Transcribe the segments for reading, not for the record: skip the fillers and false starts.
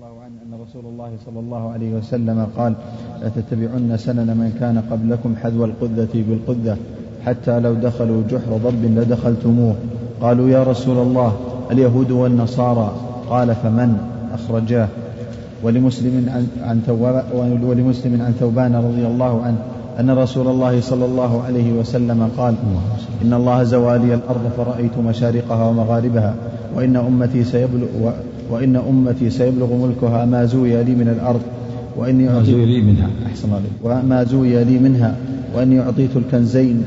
الله عنه أن رسول الله صلى الله عليه وسلم قال: لتتبعن سنن من كان قبلكم حذو القذة بالقذة حتى لو دخلوا جحر ضب لدخلتموه. قالوا: يا رسول الله اليهود والنصارى؟ قال: فمن؟ أخرجاه. ولمسلم عن ثوبان رضي الله عنه أن رسول الله صلى الله عليه وسلم قال: إن الله زوى لي الأرض فرأيت مشارقها ومغاربها وإن أمتي سيبلغ ملكها ما زوي لي من الأرض وما زوي لي منها وإني أعطيت الكنزين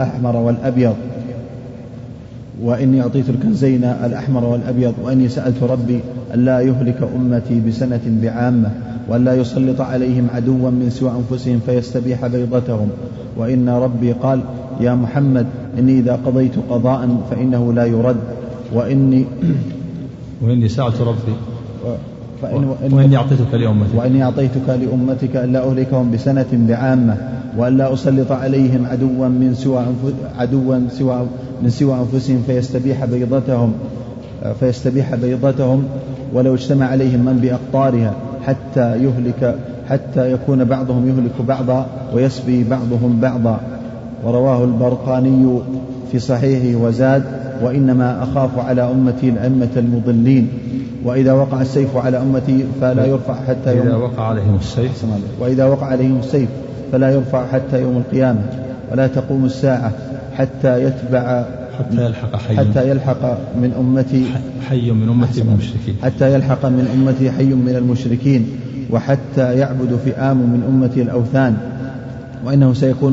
الأحمر والأبيض وإني سألت ربي ألا يهلك أمتي بسنة بعامة وألا يسلط عليهم عدوا من سوى أنفسهم فيستبيح بيضتهم. وإن ربي قال: يا محمد إني إذا قضيت قضاء فإنه لا يرد وإني سألت ربي وإني أعطيتك لأمتك ألا أهلكهم بسنة بعامة وألا أسلط عليهم عدوا من سوى أنفسهم فيستبيح بيضتهم ولو اجتمع عليهم من بأقطارها حتى يكون بعضهم يهلك بعضا ويسبي بعضهم بعضا. ورواه البرقاني في صحيحه وزاد: وإنما أخاف على أمتي الأئمة المضلين وإذا وقع السيف على أمتي فلا يرفع حتى إذا وقع عليهم السيف فلا يرفع حتى يوم القيامة ولا تقوم الساعة حتى يلحق من أمتي حي من المشركين وحتى يعبد فئام من أمتي الأوثان وإنه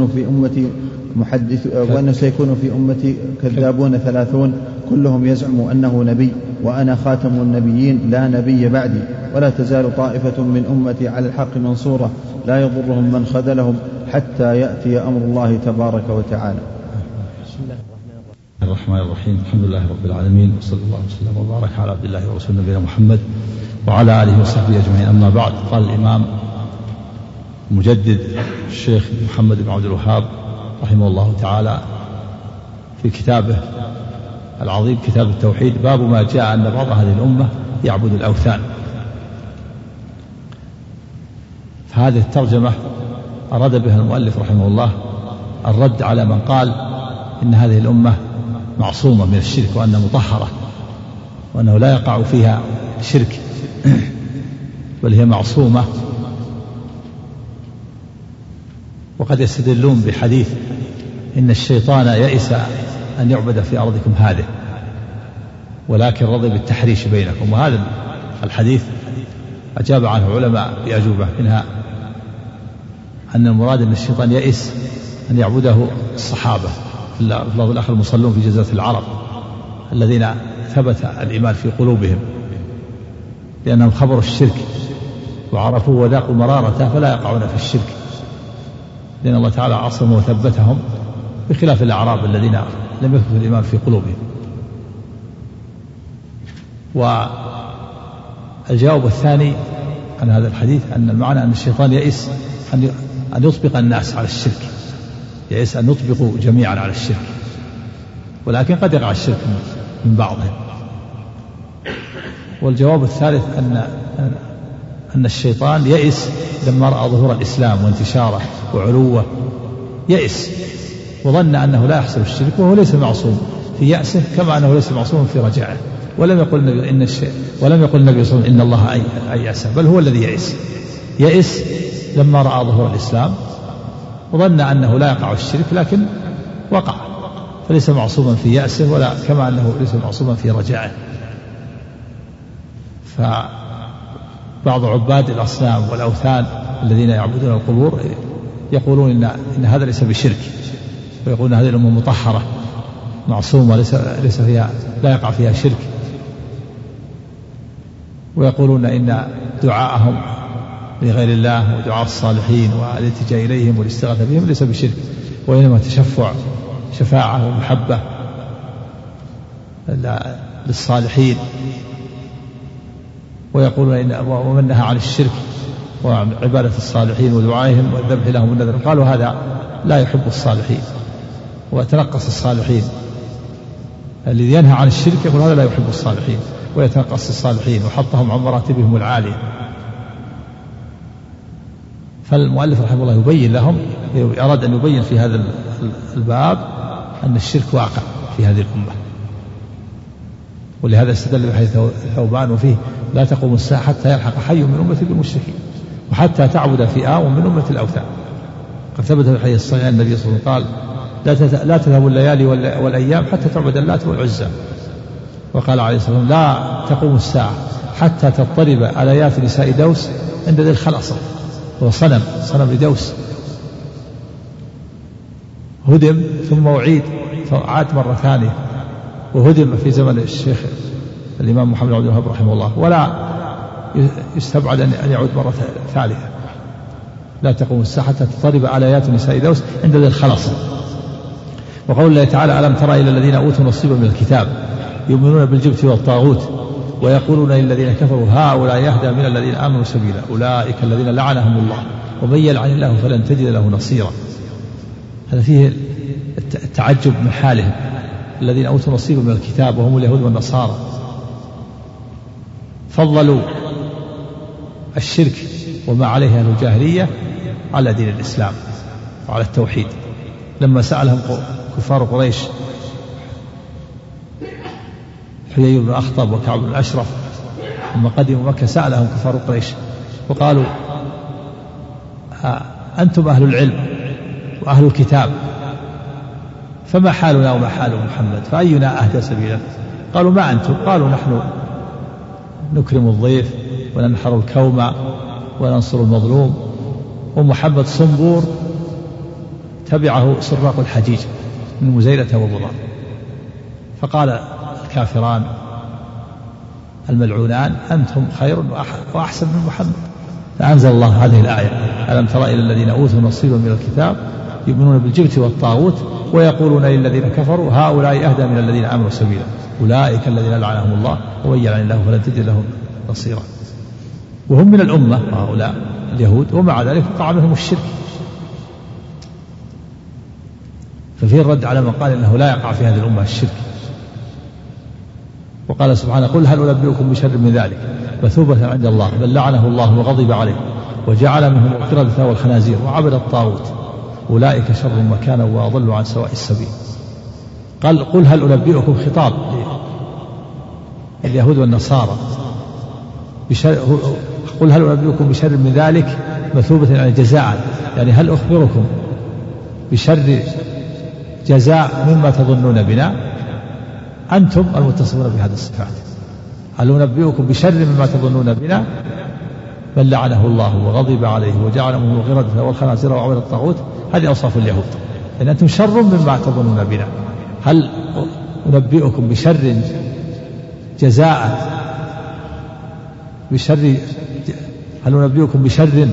سيكون في أمتي كذابون 30 كلهم يزعم أنه نبي وأنا خاتم النبيين لا نبي بعدي ولا تزال طائفة من أمتي على الحق منصورة لا يضرهم من خذلهم حتى يأتي أمر الله تبارك وتعالى. بسم الله الرحمن الرحيم. الحمد لله رب العالمين وصلى الله وسلم وبارك على عبد الله ورسوله نبينا محمد وعلى آله وصحبه أجمعين. أما بعد، قال الإمام المجدد الشيخ محمد بن عبد الوهاب رحمه الله تعالى في كتابه العظيم كتاب التوحيد: باب ما جاء أن بعض هذه الأمة يعبد الأوثان. فهذه الترجمة أراد بها المؤلف رحمه الله الرد على من قال إن هذه الأمة معصومة من الشرك وأنها مطهرة وأنه لا يقع فيها شرك بل هي معصومة. وقد يستدلون بحديث إن الشيطان يئس أن يعبد في أرضكم هذه ولكن رضي بالتحريش بينكم. وهذا الحديث أجاب عنه علماء بأجوبة، منها أن المراد أن الشيطان يئس أن يعبده الصحابة في اللفظ الآخر المصلون في جزيرة العرب الذين ثبت الإيمان في قلوبهم لأنهم خبروا الشرك وعرفوه وذاقوا مرارته فلا يقعون في الشرك، لأن الله تعالى عصم وثبتهم بخلاف الأعراب الذين لم يثبت الإيمان في قلوبهم. والجواب الثاني عن هذا الحديث أن المعنى أن الشيطان يئس أن يطبق الناس على الشرك، يئس أن يطبقوا جميعا على الشرك، ولكن قد يقع الشرك من بعضهم. والجواب الثالث أن الشيطان يئس لما رأى ظهور الإسلام وانتشاره وعلوه، يئس وظن أنه لا يحصل الشرك وهو ليس معصوم في يأسه كما أنه ليس معصوم في رجائه. ولم يقل النبي صلى الله عليه وسلم إن الله أيأس، بل هو الذي يئس لما رأى ظهور الإسلام وظن أنه لا يقع الشرك لكن وقع، فليس معصوما في يأسه ولا كما أنه ليس معصوما في رجائه. فبعض عباد الأصنام والأوثان الذين يعبدون القبور يقولون إن هذا ليس بشرك، ويقولون هذه الأمة مطهرة معصومة ليس فيها لا يقع فيها شرك، ويقولون إن دعاءهم لغير الله ودعاء الصالحين والالتجاء إليهم والاستغاثة بهم ليس بشرك، وإنما شفاعة ومحبة للصالحين. ويقولون ومن نهى عن الشرك وعن عبادة الصالحين ودعائهم والذبح لهم والنذر، قالوا هذا لا يحب الصالحين وتنقص الصالحين. الذي ينهى عن الشرك يقول هذا لا يحب الصالحين، ويتنقص الصالحين وحطهم عن مراتبهم العالية. فالمؤلف رحمه الله يبين لهم، أراد أن يبين في هذا الباب أن الشرك واقع في هذه الأمة، ولهذا استدل بحديث ثوبان وفيه لا تقوم الساعة حتى يلحق حي من أمتي بالمشركين وحتى تعبد فئام من أمة الأوثان. قد ثبت في الحديث الصحيح أن النبي صلى الله عليه وسلم قال لا تذهب الليالي والأيام حتى تعبد اللات والعزى. وقال عليه الصلاة والسلام لا تقوم الساعة حتى تضطرب آليات نساء دوس عند ذي الخلاصة، هو صنم لدوس هدم ثم أعيد فعاد مرة ثانية، وهدم في زمن الشيخ الإمام محمد بن عبد الوهاب رحمه الله، ولا يستبعد أن يعود مرة ثالثة. لا تقوم الساعة حتى تضطرب آليات نساء دوس عند ذي الخلاصة. وقول الله تعالى ألم ترى إلى الذين أوتوا نصيبا من الكتاب يؤمنون بالجبت والطاغوت ويقولون للذين كفروا هؤلاء يهدى من الذين آمنوا سبيلا أولئك الذين لعنهم الله ومن يلعن الله فلن تجد له نصيرا. هذا فيه التعجب من حالهم، الذين أوتوا نصيبا من الكتاب وهم اليهود والنصارى فضلوا الشرك وما عليه أهل الجاهلية على دين الإسلام وعلى التوحيد. لما سألهم كفار قريش حيي بن أخطب وكعب بن الأشرف لما قدموا مكة سألهم كفار قريش وقالوا أنتم أهل العلم وأهل الكتاب فما حالنا وما حال محمد فأينا أهدى سبيلا؟ قالوا ما أنتم؟ قالوا نحن نكرم الضيف وننحر الكوم وننصر المظلوم، ومحمد صنبور تبعه سراق الحجيج من مزيلة ومضار. فقال الكافران الملعونان أنتم خير وأحسن من محمد. فأنزل الله هذه الآية ألم ترى إلى الذين أوتوا نصيبا من الكتاب يؤمنون بالجبت والطاغوت ويقولون للذين كفروا هؤلاء أهدى من الذين آمنوا سبيلا أولئك الذين لعنهم الله ومن يلعن الله فلن تجد له نصيرا. وهم من الأمة هؤلاء اليهود ومع ذلك وقع منهم الشرك. ففيه الرد على من قال إنه لا يقع في هذه الأمة الشرك. وقال سبحانه قل هل أنبئكم بشر من ذلك مثوبة عند الله بل لعنه الله وغضب عليه وجعل منهم القردة والخنازير وعبد الطاغوت أولئك شر مكانا وأضل عن سواء السبيل. قال قل هل أنبئكم خطاب اليهود والنصارى قل هل أنبئكم بشر من ذلك مثوبة يعني جزاء، يعني هل أخبركم بشر جزاء مما تظنون بنا أنتم المتصفون بهذه الصفات. هل أنبئكم بشر مما تظنون بنا بل لعنه الله وغضب عليه وجعل منهم القردة والخنازير وعبد الطاغوت. هذه أوصاف اليهود إن أنتم شر مما تظنون بنا. هل أنبئكم بشر جزاء هل أنبئكم بشر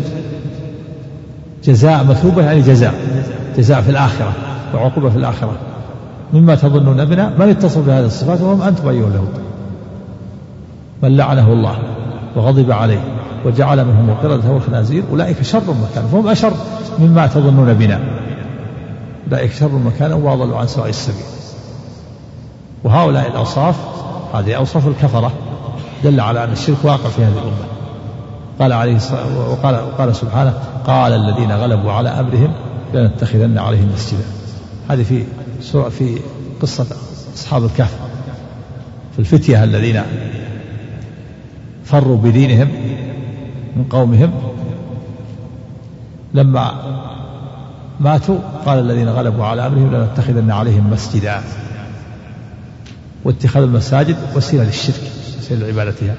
جزاء مثوبة يعني جزاء في الآخرة وعقوبة في الآخرة مما تظنون بنا من اتصف بهذه الصفات وهم أنتم أيها اليهود. من لعنه الله وغضب عليه وجعل منهم القردة والخنازير أولئك شر مكانا فهم أشر مما تظنون بنا أولئك شر مكانا وأضلوا عن سواء السبيل. وهؤلاء الأوصاف هذه أوصاف الكفرة دل على أن الشرك واقع في هذه الأمة. قال عليه وقال سبحانه قال الذين غلبوا على أمرهم لنتخذن عليهم مسجدا. هذه في قصة أصحاب الكهف في الفتية الذين فروا بدينهم من قومهم لما ماتوا قال الذين غلبوا على أمرهم لنتخذن عليهم مسجدا. واتخاذ المساجد وسيلة للشرك وسيلة لعبادتها.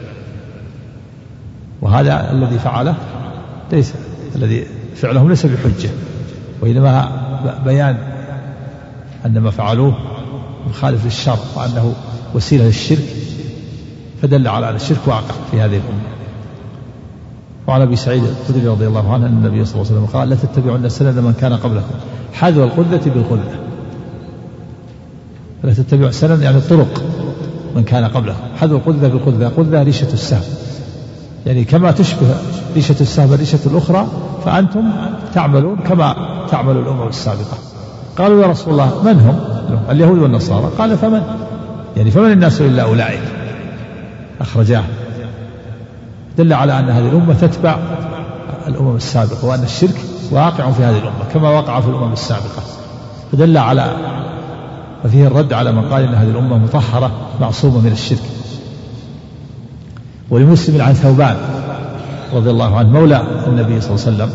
وهذا الذي فعله ليس الذي فعلهم ليس بحجة وإنما بيان أن ما فعلوه مخالف للشرع وأنه وسيلة للشرك فدل على أن الشرك واقع في هذه الأمة. وعن أبي سعيد الخدري رضي الله عنه أن النبي صلى الله عليه وسلم قال لا تتبعن سنن من كان قبلكم حذو القذة بالقذة. لا تتبعوا سنن يعني طرق من كان قبلكم حذو القذة بالقذة. قذة ريشة السهم يعني كما تشبه ريشة السهم الريشة الأخرى فأنتم تعملون كما تعمل الأمم السابقة. قالوا يا رسول الله من هم؟ اليهود والنصارى. قال فمن؟ يعني فمن الناس إلا أولئك. أخرجاه، دل على أن هذه الأمة تتبع الأمم السابقة، وأن الشرك واقع في هذه الأمة كما وقع في الأمم السابقة، فدل على وفيه الرد على من قال إن هذه الأمة مطهرة معصومة من الشرك. ولمسلم عن ثوبان رضي الله عنه مولى النبي صلى الله عليه وسلم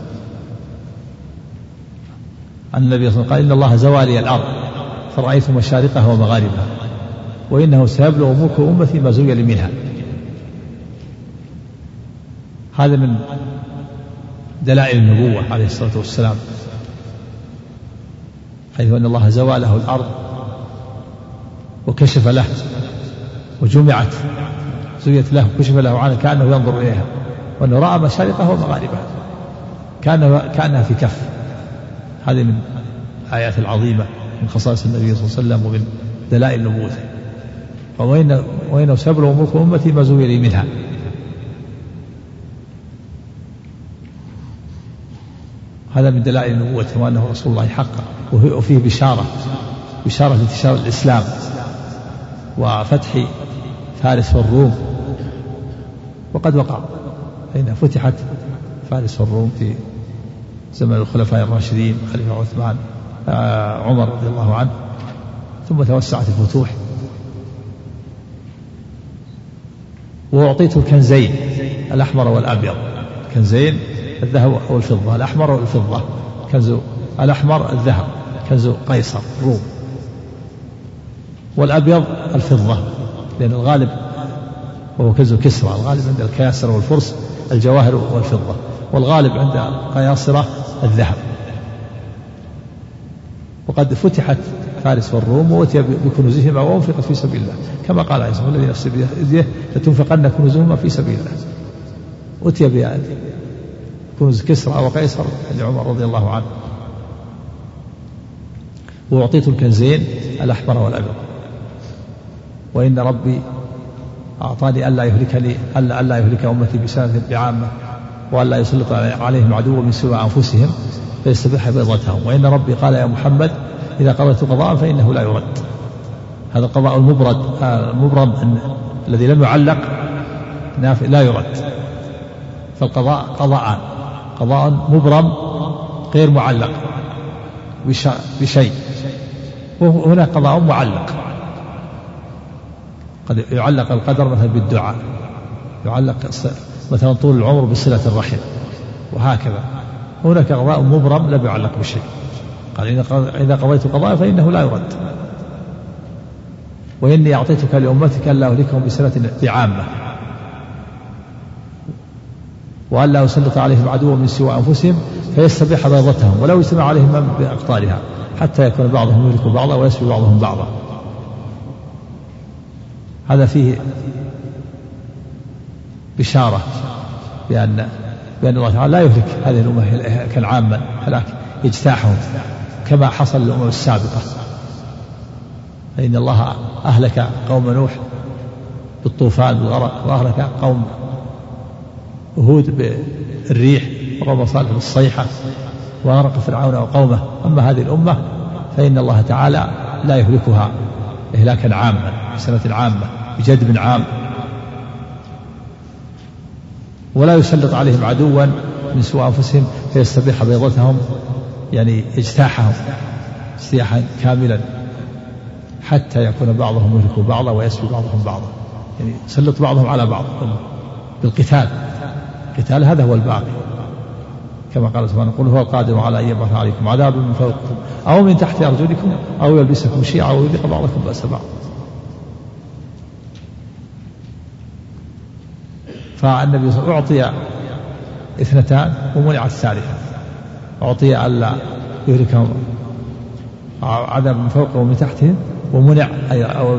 أن النبي صلى الله عليه وسلم قال إن الله زوى لي الأرض فرأيت مشارقها ومغاربها وإنه سيبلغ ملك أمتي ما زوي لي منها. هذا من دلائل النبوة عليه الصلاة والسلام، حيث أن الله زوى له الأرض وكشف له وجمعت زويت له وكشف له عنها كأنه ينظر إليها، وأنه رأى مشارقها ومغاربها كأنها في كف. هذه من الآيات العظيمة من خصائص النبي صلى الله عليه وسلم ومن دلائل نبوته. وإنه سيبلغ ملك أمتي ما زوي لي منها. هذا من دلائل نبوته وأنه رسول الله حقا، وفيه بشارة انتشار الإسلام وفتح فارس والروم. وقد وقع حين فتحت فارس والروم في زمن الخلفاء الراشدين خليفة عثمان عمر رضي الله عنه، ثم توسعت الفتوح. وأعطيته الكنزين الأحمر والأبيض، كنزين الذهب والفضة، الأحمر والفضة، كنز الأحمر الذهب كنز قيصر روم، والأبيض الفضة لأن الغالب وهو كنز كسرى، الغالب عند الكياسرة والفرس الجواهر والفضة، والغالب عند القياصرة الذهب. وقد فتحت فارس والروم وأتي بكنوزهما وأنفقت في سبيل الله، كما قال عيسى الذي نفسي بيده لتنفقن كنوزهما في سبيل الله. أتي بكنوز كسرى وقيصر لعمر رضي الله عنه. وأعطيت الكنزين الأحمر والأبيض، وإن ربي أعطاني ألا يهلك أمتي بسنة بعامة، وألا يسلط عليهم عدو من سوى أنفسهم فيستبيح بيضتهم. وإن ربي قال يا محمد إذا قضيت قضاء فإنه لا يرد. هذا القضاء المبرم الذي لم يعلق لا يرد. فالقضاء قضاءان، قضاء مبرم غير معلق بشيء، وهنا قضاء معلق. قد يعلق القدر مثلا بالدعاء، يعلق مثلا طول العمر بصلة الرحم، وهكذا. هناك قضاء مبرم لا يعلق بشيء، قال إذا قضيت قضاء فإنه لا يرد. وإني أعطيتك لأمتك ألا أهلكهم بسنة بعامة، وألا أسلط عليهم عدوا من سوى أنفسهم فيستبيح بيضتهم ولو يجتمع عليهم من بأقطارها حتى يكون بعضهم يهلك بعضا ويسبي بعضهم بعضا. هذا فيه بشارة بأن الله تعالى لا يهلك هذه الأمة كالعامة هلاك يجتاحهم كما حصل للأمم السابقة. فإن الله أهلك قوم نوح بالطوفان بالغرق، وأهلك قوم هود بالريح، وقوم صالح بالصيحة، وغرق فرعون وقومه. أما هذه الأمة فإن الله تعالى لا يهلكها إهلاكا عاما بسنة عامة بجدب عام، ولا يسلط عليهم عدوا من سوى أنفسهم فيستبيح بيضتهم، يعني اجتاحهم اجتياحا كاملا حتى يكون بعضهم يهلك بعضا ويسبي بعضهم بعضا، يعني يسلط بعضهم على بعض بالقتال. القتال هذا هو الباقي، كما قال سبحانه قل هو القادر على أن يبعث عليكم عذابا من فوقكم أو من تحت أرجلكم أو يلبسكم شيعا أو يذيق بعضكم بأس بعض. فالنبي صلى الله عليه وسلم أعطي اثنتان ومنع الثالثة، أعطي ألا يهلكهم عذاب من فوقه ومن تحته، ومنع أو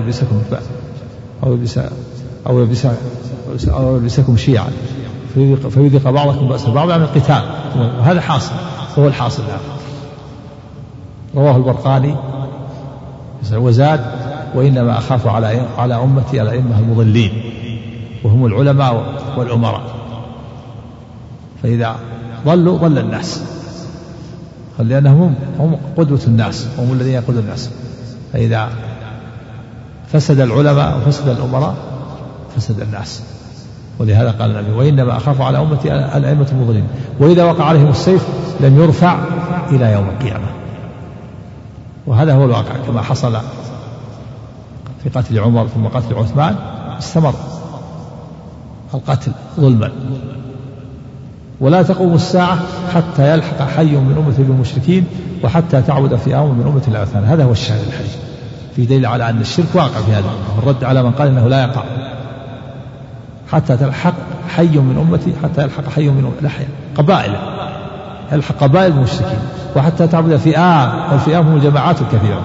يلبسكم شيعا فيذيق بعضكم بأس بعض، عن القتال. وهذا حاصل، هو الحاصل هذا. رواه البرقاني وزاد وإنما أخاف على أمتي الأئمة المضلين وهم العلماء والأمراء، فإذا ضلوا ضل الناس، لأنهم هم قدوة الناس، هم الذين يقودون الناس. فإذا فسد العلماء وفسد الأمراء فسد الناس. ولهذا قال النبي وإنما أخاف على أمتي الأئمة المضلين وإذا وقع عليهم السيف لم يرفع إلى يوم القيامة. وهذا هو الواقع كما حصل في قتل عمر ثم قتل عثمان، استمر القتل ظلما. ولا تقوم الساعة حتى يلحق حي من أمة بالمشركين وحتى تعبد فئام من أمة الأوثان. هذا هو الشاهد الحديث في دليل على أن الشرك واقع في هذا، الرد على من قال إنه لا يقع. حتى تلحق حي من أمتي، حتى يلحق حي من أمتي قبائل، يلحق قبائل المشركين، وحتى تعبد فئام، والفئام هم الجماعات الكثيرة،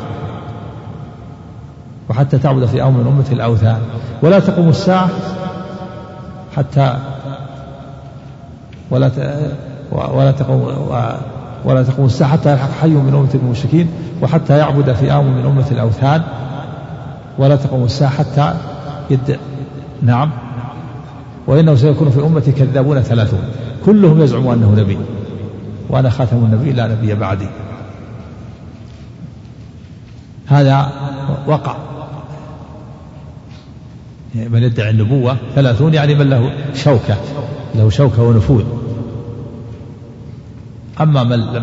وحتى تعبد فئام من أمة الأوثان. ولا تقوم الساعة حتى ولا تقوم الساعة حتى يلحق حي من أمة المشركين وحتى يعبد فئام من أمة الأوثان. ولا تقوم الساعة حتى نعم. وإنه سيكون في أمتي كذابون 30 كلهم يزعم أنه نبي وأنا خاتم النبي لا نبي بعدي. هذا وقع. من يدعي النبوة 30 يعني من له شوكة ونفوذ. أما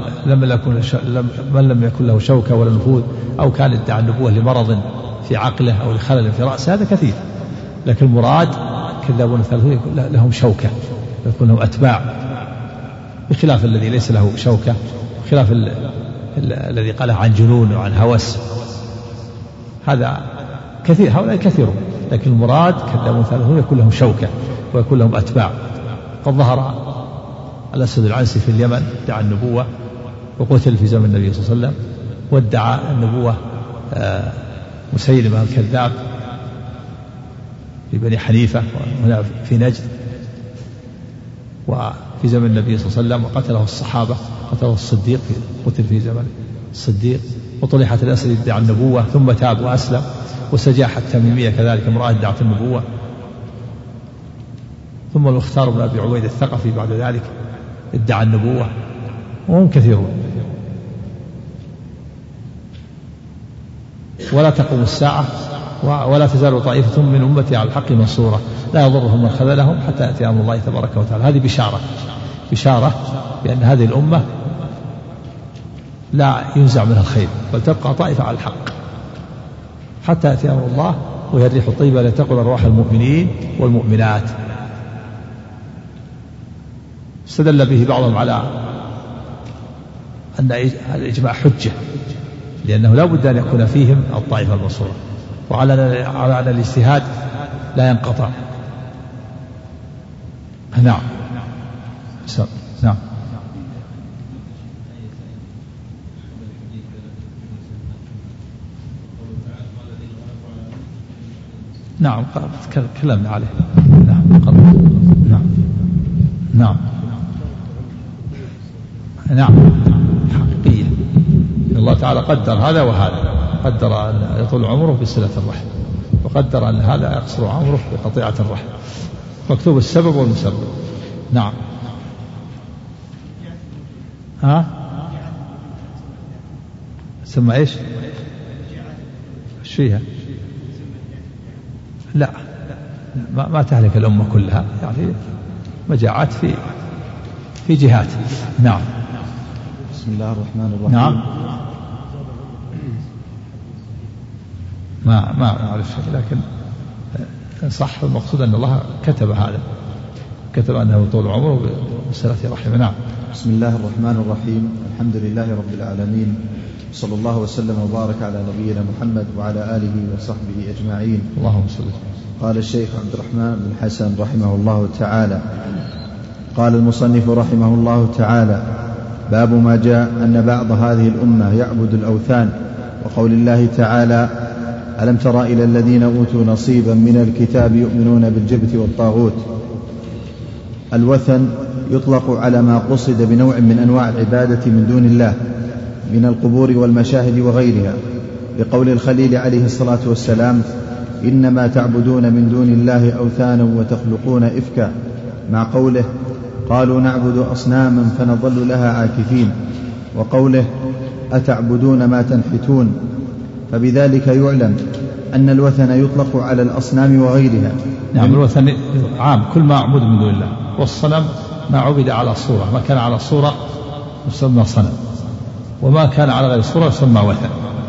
من لم يكن له شوكة ولا نفوذ أو كان يدعي النبوة لمرض في عقله أو لخلل في رأسه هذا كثير. لكن المراد كذابون 30 لهم شوكة، يكون لهم أتباع، بخلاف الذي ليس له شوكة، بخلاف الذي قاله عن جنون وعن هوس. هذا كثير، هؤلاء كثيرون. لكن المراد كذابون 30 يكون لهم شوكة ويكون لهم أتباع. قد ظهر الأسود العنسي في اليمن ادعى النبوة وقتل في زمن النبي صلى الله عليه وسلم، وادعى النبوة مسيلمة الكذاب في بني حنيفة هنا في نجد وفي زمن النبي صلى الله عليه وسلم، وقتله الصحابة، قتله الصديق قتل في زمن الصديق. وطلحة الأسد ادعى النبوة ثم تاب وأسلم. وسجاح التميمية كذلك امرأة ادعت النبوة. ثم المختار بن أبي عبيد الثقفي بعد ذلك ادعى النبوة، وهم كثيرون. ولا تقوم الساعة ولا تزال طائفة من أمتي على الحق منصورة لا يضرهم من خذلهم حتى يأتي أمر الله تبارك وتعالى. هذه بشارة بأن هذه الأمة لا ينزع منها الخير بل تبقى طائفة على الحق حتى يأتي أمر الله وهي الريح الطيبة التي تقبل أرواح المؤمنين والمؤمنات. استدل به بعضهم على أن الإجماع حجة، لأنه لا بد أن يكون فيهم الطائفة المنصورة، وعلى أن الاجتهاد لا ينقطع. نعم. نعم. نعم تكلمنا عليه. نعم حقيقية. الله تعالى قدر هذا وهذا، قدر أن يطول عمره بصلة الرحم، وقدر أن هذا يقصر عمره بقطيعة الرحم، مكتوب السبب والمسبب. نعم. ثم ايش فيها؟ لا ما تهلك الأمة كلها، يعني مجاعات في جهات. نعم. بسم الله الرحمن الرحيم. نعم. ما أعرف شيء، لكن صح المقصود أن الله كتب هذا، كتب أنه طول عمره بصلة رحمه. نعم. بسم الله الرحمن الرحيم. الحمد لله رب العالمين، صلى الله وسلم وبارك على نبينا محمد وعلى آله وصحبه أجمعين. اللهم صل. قال الشيخ عبد الرحمن بن حسن رحمه الله تعالى: قال المصنف رحمه الله تعالى: باب ما جاء أن بعض هذه الأمة يعبد الأوثان، وقول الله تعالى: ألم تر إلى الذين أوتوا نصيبا من الكتاب يؤمنون بالجبت والطاغوت. الوثن يطلق على ما قصد بنوع من أنواع العبادة من دون الله من القبور والمشاهد وغيرها، لقول الخليل عليه الصلاة والسلام: إنما تعبدون من دون الله أوثانا وتخلقون إفكا، مع قوله: قالوا نعبد أصناما فنظل لها عاكفين، وقوله: أتعبدون ما تنحتون. فبذلك يعلم أن الوثن يطلق على الأصنام وغيرها. نعم، الوثن عام، كل ما عبد من دون الله، والصنم ما عبد على صورة، ما كان على صورة يسمى صنم، وما كان على غير صورة يسمى وثن.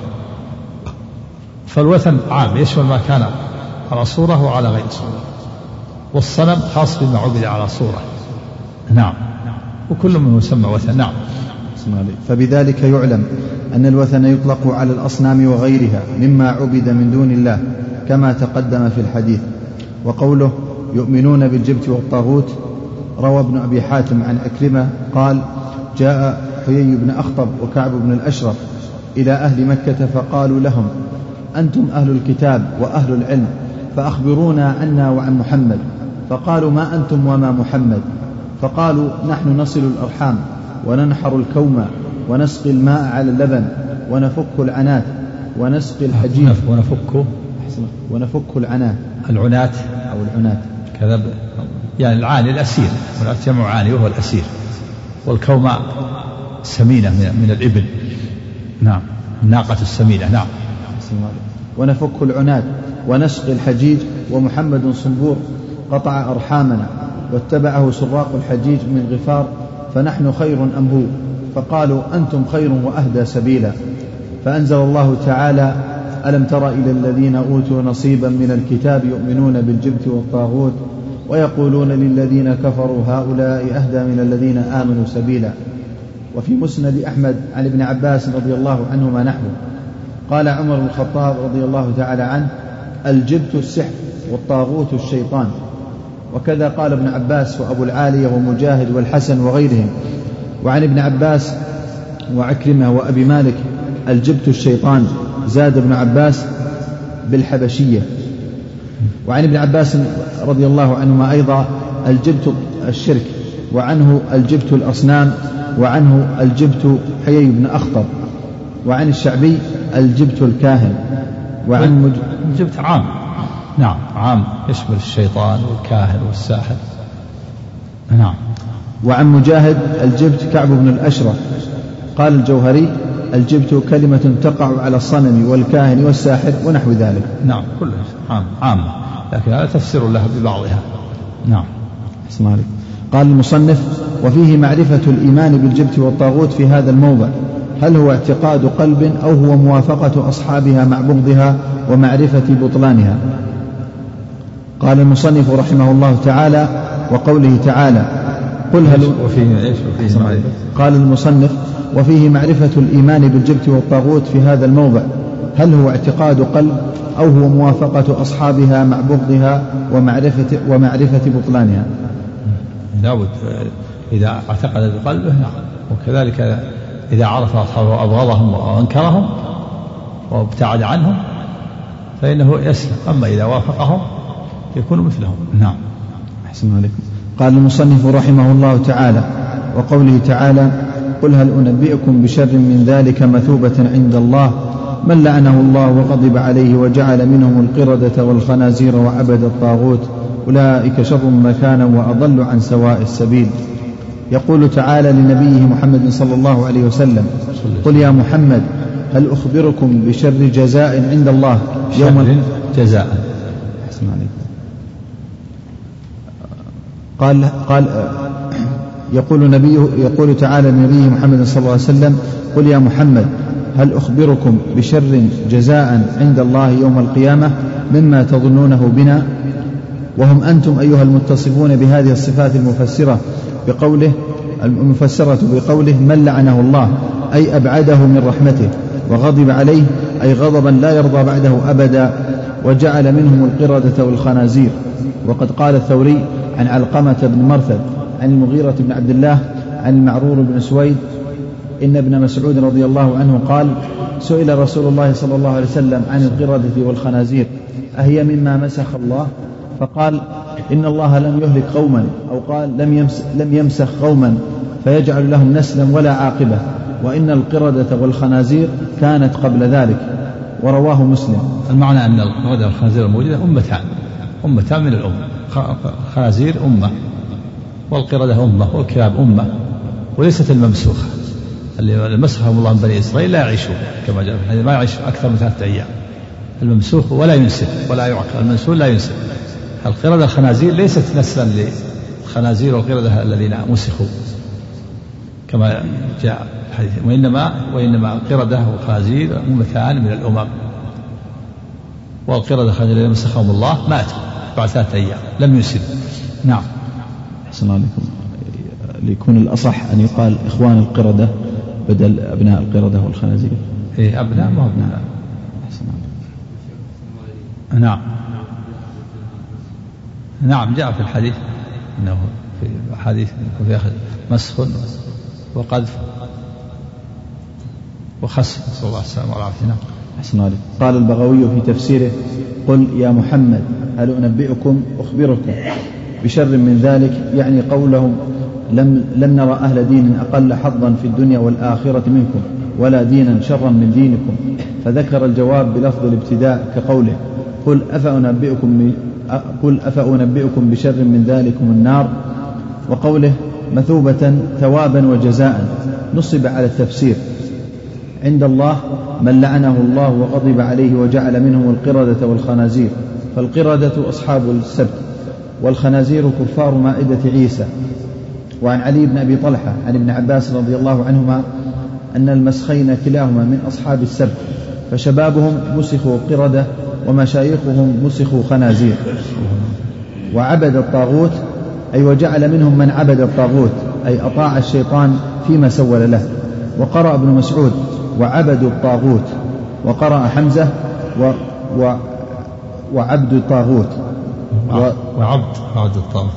فالوثن عام يشمل ما كان على صورة وعلى غير صورة، والصنم خاص بما عبد على صورة. نعم، وكل منه يسمى وثن. نعم. فبذلك يعلم أن الوثن يطلق على الأصنام وغيرها مما عبد من دون الله كما تقدم في الحديث. وقوله يؤمنون بالجبت والطاغوت، روى ابن أبي حاتم عن عكرمة قال جاء حيي بن أخطب وكعب بن الأشرف إلى أهل مكة فقالوا لهم أنتم أهل الكتاب وأهل العلم، فأخبرونا عنا وعن محمد. فقالوا ما أنتم وما محمد؟ فقالوا نحن نصل الأرحام وننحر الكوم ونسقي الماء على اللبن ونفك العنات ونسقي الحجيج ونفك العنات أو العنات كذا، يعني العاني الأسير، جمع عاني وهو الأسير، والكوم سمينة من الإبل. نعم، الناقة السمينة. نعم. ونفك العنات ونسقي الحجيج، ومحمد صنبور قطع أرحامنا واتبعه سراق الحجيج من غفار، فنحن خير أم هو؟ فقالوا أنتم خير وأهدى سبيلا. فأنزل الله تعالى ألم تر إلى الذين أوتوا نصيبا من الكتاب يؤمنون بالجبت والطاغوت ويقولون للذين كفروا هؤلاء أهدى من الذين آمنوا سبيلا. وفي مسند أحمد عن ابن عباس رضي الله عنهما نحوه. قال عمر بن الخطاب رضي الله تعالى عنه الجبت السحر والطاغوت الشيطان. وكذا قال ابن عباس وأبو العالية ومجاهد والحسن وغيرهم. وعن ابن عباس وعكرمة وأبي مالك الجبت الشيطان، زاد ابن عباس بالحبشية. وعن ابن عباس رضي الله عنهما أيضا الجبت الشرك، وعنه الجبت الأصنام، وعنه الجبت حيي بن أخطب. وعن الشعبي الجبت الكاهن. وعن الجبت عام. نعم، عام يشمل الشيطان والكاهن والساحر. نعم. وعن مجاهد الجبت كعب بن الأشرف. قال الجوهري الجبت كلمة تقع على الصنم والكاهن والساحر ونحو ذلك. نعم، كله عام، لكن هذا تفسير لها ببعضها. نعم. قال المصنف وفيه معرفة الإيمان بالجبت والطاغوت في هذا الموضع، هل هو اعتقاد قلب أو هو موافقة أصحابها مع بغضها ومعرفة بطلانها؟ قال المصنف رحمه الله تعالى وقوله تعالى قل هل قال المصنف وفيه معرفة الإيمان بالجبت والطاغوت في هذا الموضع، هل هو اعتقاد قلب أو هو موافقة أصحابها مع بغضها ومعرفة بطلانها؟ لابد إذا اعتقد بقلبه. نعم. وكذلك إذا عرف أصحابه وأبغضهم وأنكرهم وابتعد عنهم فإنه يسلم، أما إذا وافقهم يكون مثلهم. نعم. أحسن عليكم. قال المصنف رحمه الله تعالى وقوله تعالى قل هل أنبئكم بشر من ذلك مثوبة عند الله من لعنه الله وغضب عليه وجعل منهم القردة والخنازير وعبد الطاغوت أولئك شر مكانا وأضل عن سواء السبيل. يقول تعالى لنبيه محمد صلى الله عليه وسلم قل يا محمد هل أخبركم بشر جزاء عند الله يوم جزاء. قال يقول تعالى لنبيه محمد صلى الله عليه وسلم قل يا محمد هل أخبركم بشر جزاء عند الله يوم القيامة مما تظنونه بنا، وهم أنتم أيها المتصفون بهذه الصفات المفسرة بقوله من لعنه الله أي أبعده من رحمته، وغضب عليه أي غضبا لا يرضى بعده أبدا، وجعل منهم القردة والخنازير. وقد قال الثوري عن علقمة بن مرثد عن المغيرة بن عبد الله عن المعرور بن سويد إن ابن مسعود رضي الله عنه قال سئل رسول الله صلى الله عليه وسلم عن القردة والخنازير أهي مما مسخ الله؟ فقال إن الله لم يهلك قوما أو قال لم يمسخ قوما فيجعل لهم نسلا ولا عاقبة، وإن القردة والخنازير كانت قبل ذلك. ورواه مسلم. المعنى أن القردة والخنازير الموجودة أمتان من الأمة، خنازير أمة والقردة أمة والكلاب أمة، وليست الممسوخة اللي مسخهم الله من بني إسرائيل لا يعيشون كما جاء في الحديث، ما يعيش أكثر من 3 أيام الممسوح ولا ينسب ولا يعقل، المنسول لا ينسب. القردة الخنازير ليست نسلا للخنازير والقردة الذين مسخوا كما جاء الحديث، وإنما القردة والخنازير أمتان من الأمم، والقردة الخنازير الذين مسخهم الله ماتوا بعد 3 أيام لم ينسبوا. نعم. أحسن عليكم. ليكون الأصح أن يقال إخوان القردة بدل أبناء القردة والخنازير. إيه أبناء ما أبناء. نعم. نعم جاء في الحديث أنه في حديث في مسخ وقذف وخسف، نسأل الله السلامة والعافية. نعم. أحسن عليكم. قال البغوي في تفسيره: قل يا محمد هل أنبئكم أخبركم بشر من ذلك، يعني قولهم لم نرى أهل دين أقل حظا في الدنيا والآخرة منكم ولا دينا شرا من دينكم، فذكر الجواب بلفظ الابتداء كقوله: قل أفأنبئكم بشر من ذلكم النار، وقوله مثوبة ثوابا وجزاء نصب على التفسير. عند الله من لعنه الله وغضب عليه وجعل منهم القردة والخنازير، فالقردة أصحاب السبت والخنازير كفار مائدة عيسى. وعن علي بن أبي طلحة عن ابن عباس رضي الله عنهما أن المسخين كلاهما من أصحاب السبت، فشبابهم مسخوا قردة ومشايخهم مسخوا خنازير. وعبد الطاغوت أي وجعل منهم من عبد الطاغوت، أي أطاع الشيطان فيما سول له. وقرأ ابن مسعود وعبدوا الطاغوت، وقرأ حمزة وعبد الطاغوت وعبد الطاغوت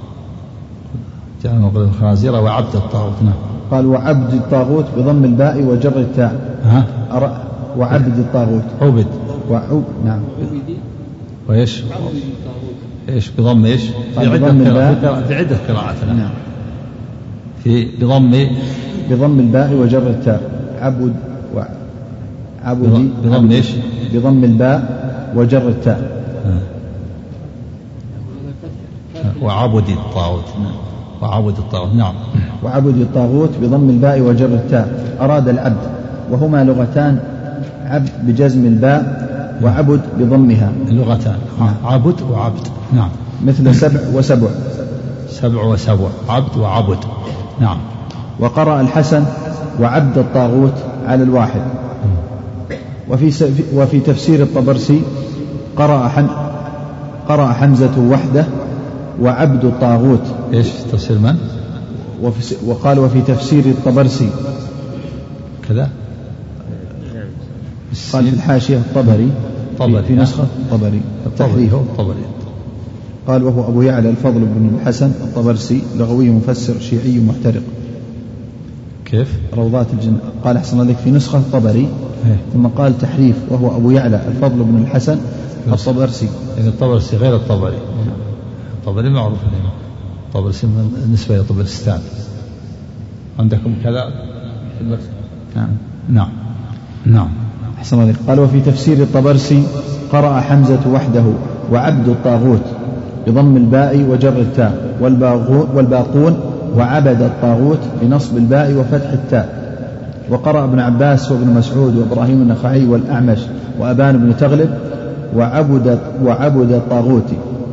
جعل مقرد الخنازير وعبد الطاغوت. نعم. قال وعبد الطاغوت بضم الباء وجر التاء. وعبد الطاغوت عبد نعم. وإيش بضم إيش في عدة قراءات. نعم. في بضم الباء وجر التاء. عبد بضم إيش بضم الباء وجر التاء. وعبد الطاغوت. وعبد الطاغوت. نعم. وعبد الطاغوت بضم الباء وجر التاء أراد العبد، وهما لغتان، عبد بجزم الباء وعبد بضمها. اللغتان عبد وعبد. نعم. مثل سبع وسبع. سبع وسبع، عبد وعبد. نعم. وقرأ الحسن وعبد الطاغوت على الواحد. وفي تفسير الطبرسي قرأ حمزة وحده وعبد الطاغوت. إيش تفسير من؟ وقال وفي تفسير الطبرسي كذا. قال في الحاشية الطبري في نسخة الطبري التحريف. قال وهو أبو يعلى الفضل بن الحسن الطبرسي لغوي مفسر شيعي محترق. كيف؟ روضات الجنة. قال أحسن لك في نسخة الطبري ثم قال تحريف وهو أبو يعلى الفضل بن الحسن الطبرسي. يعني الطبرسي غير الطبري. الطبري معروف اليوم. الطبرسي بالنسبة إلى طبرستان. عندكم كذا في المرسل. نعم. أحسن لك. قال وفي تفسير الطبرسي قرأ حمزة وحده وعبد الطاغوت بضم الباء وجر التاء، والباقون وعبد الطاغوت بنصب الباء وفتح التاء. وقرأ ابن عباس وابن مسعود وإبراهيم النخعي والأعمش وأبان بن تغلب وعبد الطاغوت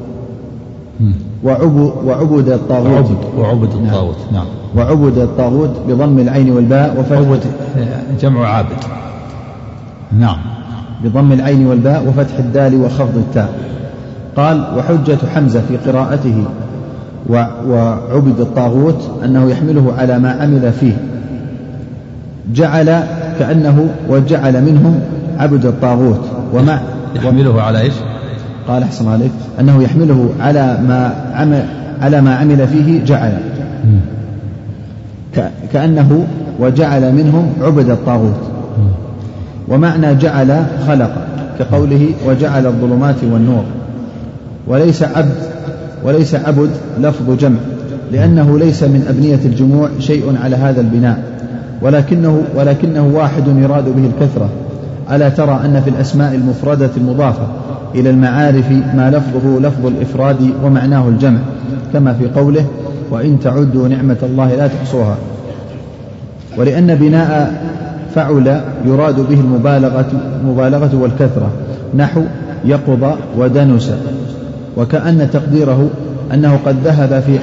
وعبد الطاغوت. نعم. وعبد الطاغوت بضم العين والباء وفتح جمع عابد. نعم. بضم العين والباء وفتح الدال وخفض التاء. قال وحجة حمزة في قراءته وعبد الطاغوت أنه يحمله على ما عمل فيه، جعل كأنه وجعل منهم عبد الطاغوت ومع يحمله على إيش؟ قال أحسن عليك أنه يحمله على ما عمل فيه جعل كأنه وجعل منهم عبد الطاغوت. ومعنى جعل خلق كقوله وجعل الظلمات والنور. وليس عبد لفظ جمع، لأنه ليس من أبنية الجموع شيء على هذا البناء، ولكنه واحد يراد به الكثرة. ألا ترى أن في الأسماء المفردة المضافة إلى المعارف ما لفظه لفظ الإفراد ومعناه الجمع، كما في قوله وإن تعدوا نعمة الله لا تحصوها. ولأن بناء فعل يراد به المبالغة والكثرة، نحو يقظ ودنس، وكأن تقديره أنه قد ذهب في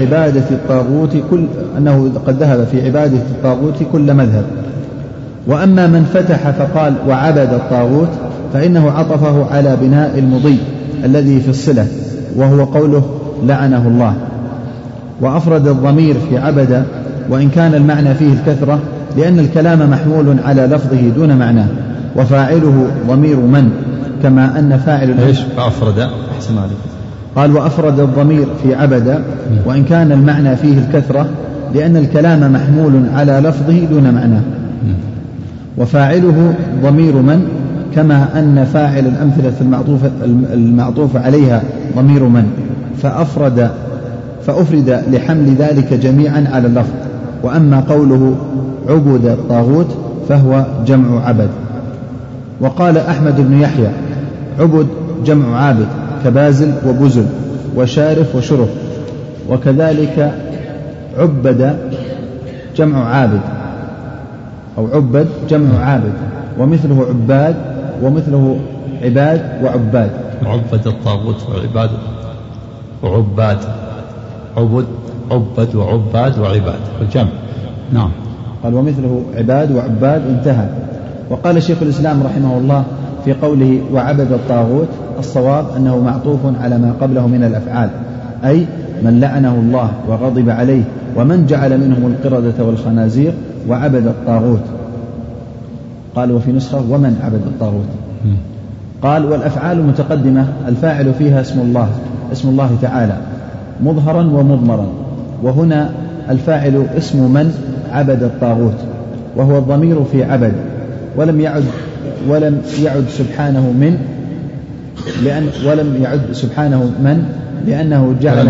عبادة الطاغوت كل مذهب. وأما من فتح فقال وعبد الطاغوت فإنه عطفه على بناء المضي الذي في الصلة، وهو قوله لعنه الله. وأفرد الضمير في عبد وإن كان المعنى فيه الكثرة، لأن الكلام محمول على لفظه دون معناه، وفاعله ضمير من، كما أن فاعل فأفرد قال وأفرد الضمير في عبد وإن كان المعنى فيه الكثرة، لأن الكلام محمول على لفظه دون معناه، وفاعله ضمير من، كما أن فاعل الأمثلة المعطوف عليها ضمير من، فأفرد لحمل ذلك جميعا على اللفظ. وأما قوله عبد الطاغوت فهو جمع عبد. وقال أحمد بن يحيى عبد جمع عابد كبازل وبزل وشارف وشرف، وكذلك عبد جمع عابد أو عبد جمع عابد، ومثله عباد ومثله عباد وعباد. عبد الطاغوت وعباد وعباد، عبد وعباد وعباد الجمع. نعم. قال ومثله عباد وعباد انتهى. وقال شيخ الإسلام رحمه الله في قوله وعبد الطاغوت الصواب أنه معطوف على ما قبله من الأفعال، أي من لعنه الله وغضب عليه ومن جعل منهم القردة والخنازير وعبد الطاغوت. قال وفي نسخة ومن عبد الطاغوت. قال والأفعال المتقدمة الفاعل فيها اسم الله تعالى مظهرا ومضمرا، وهنا الفاعل اسم من عبد الطاغوت، وهو الضمير في عبد، ولم يعد سبحانه من لأنه جعل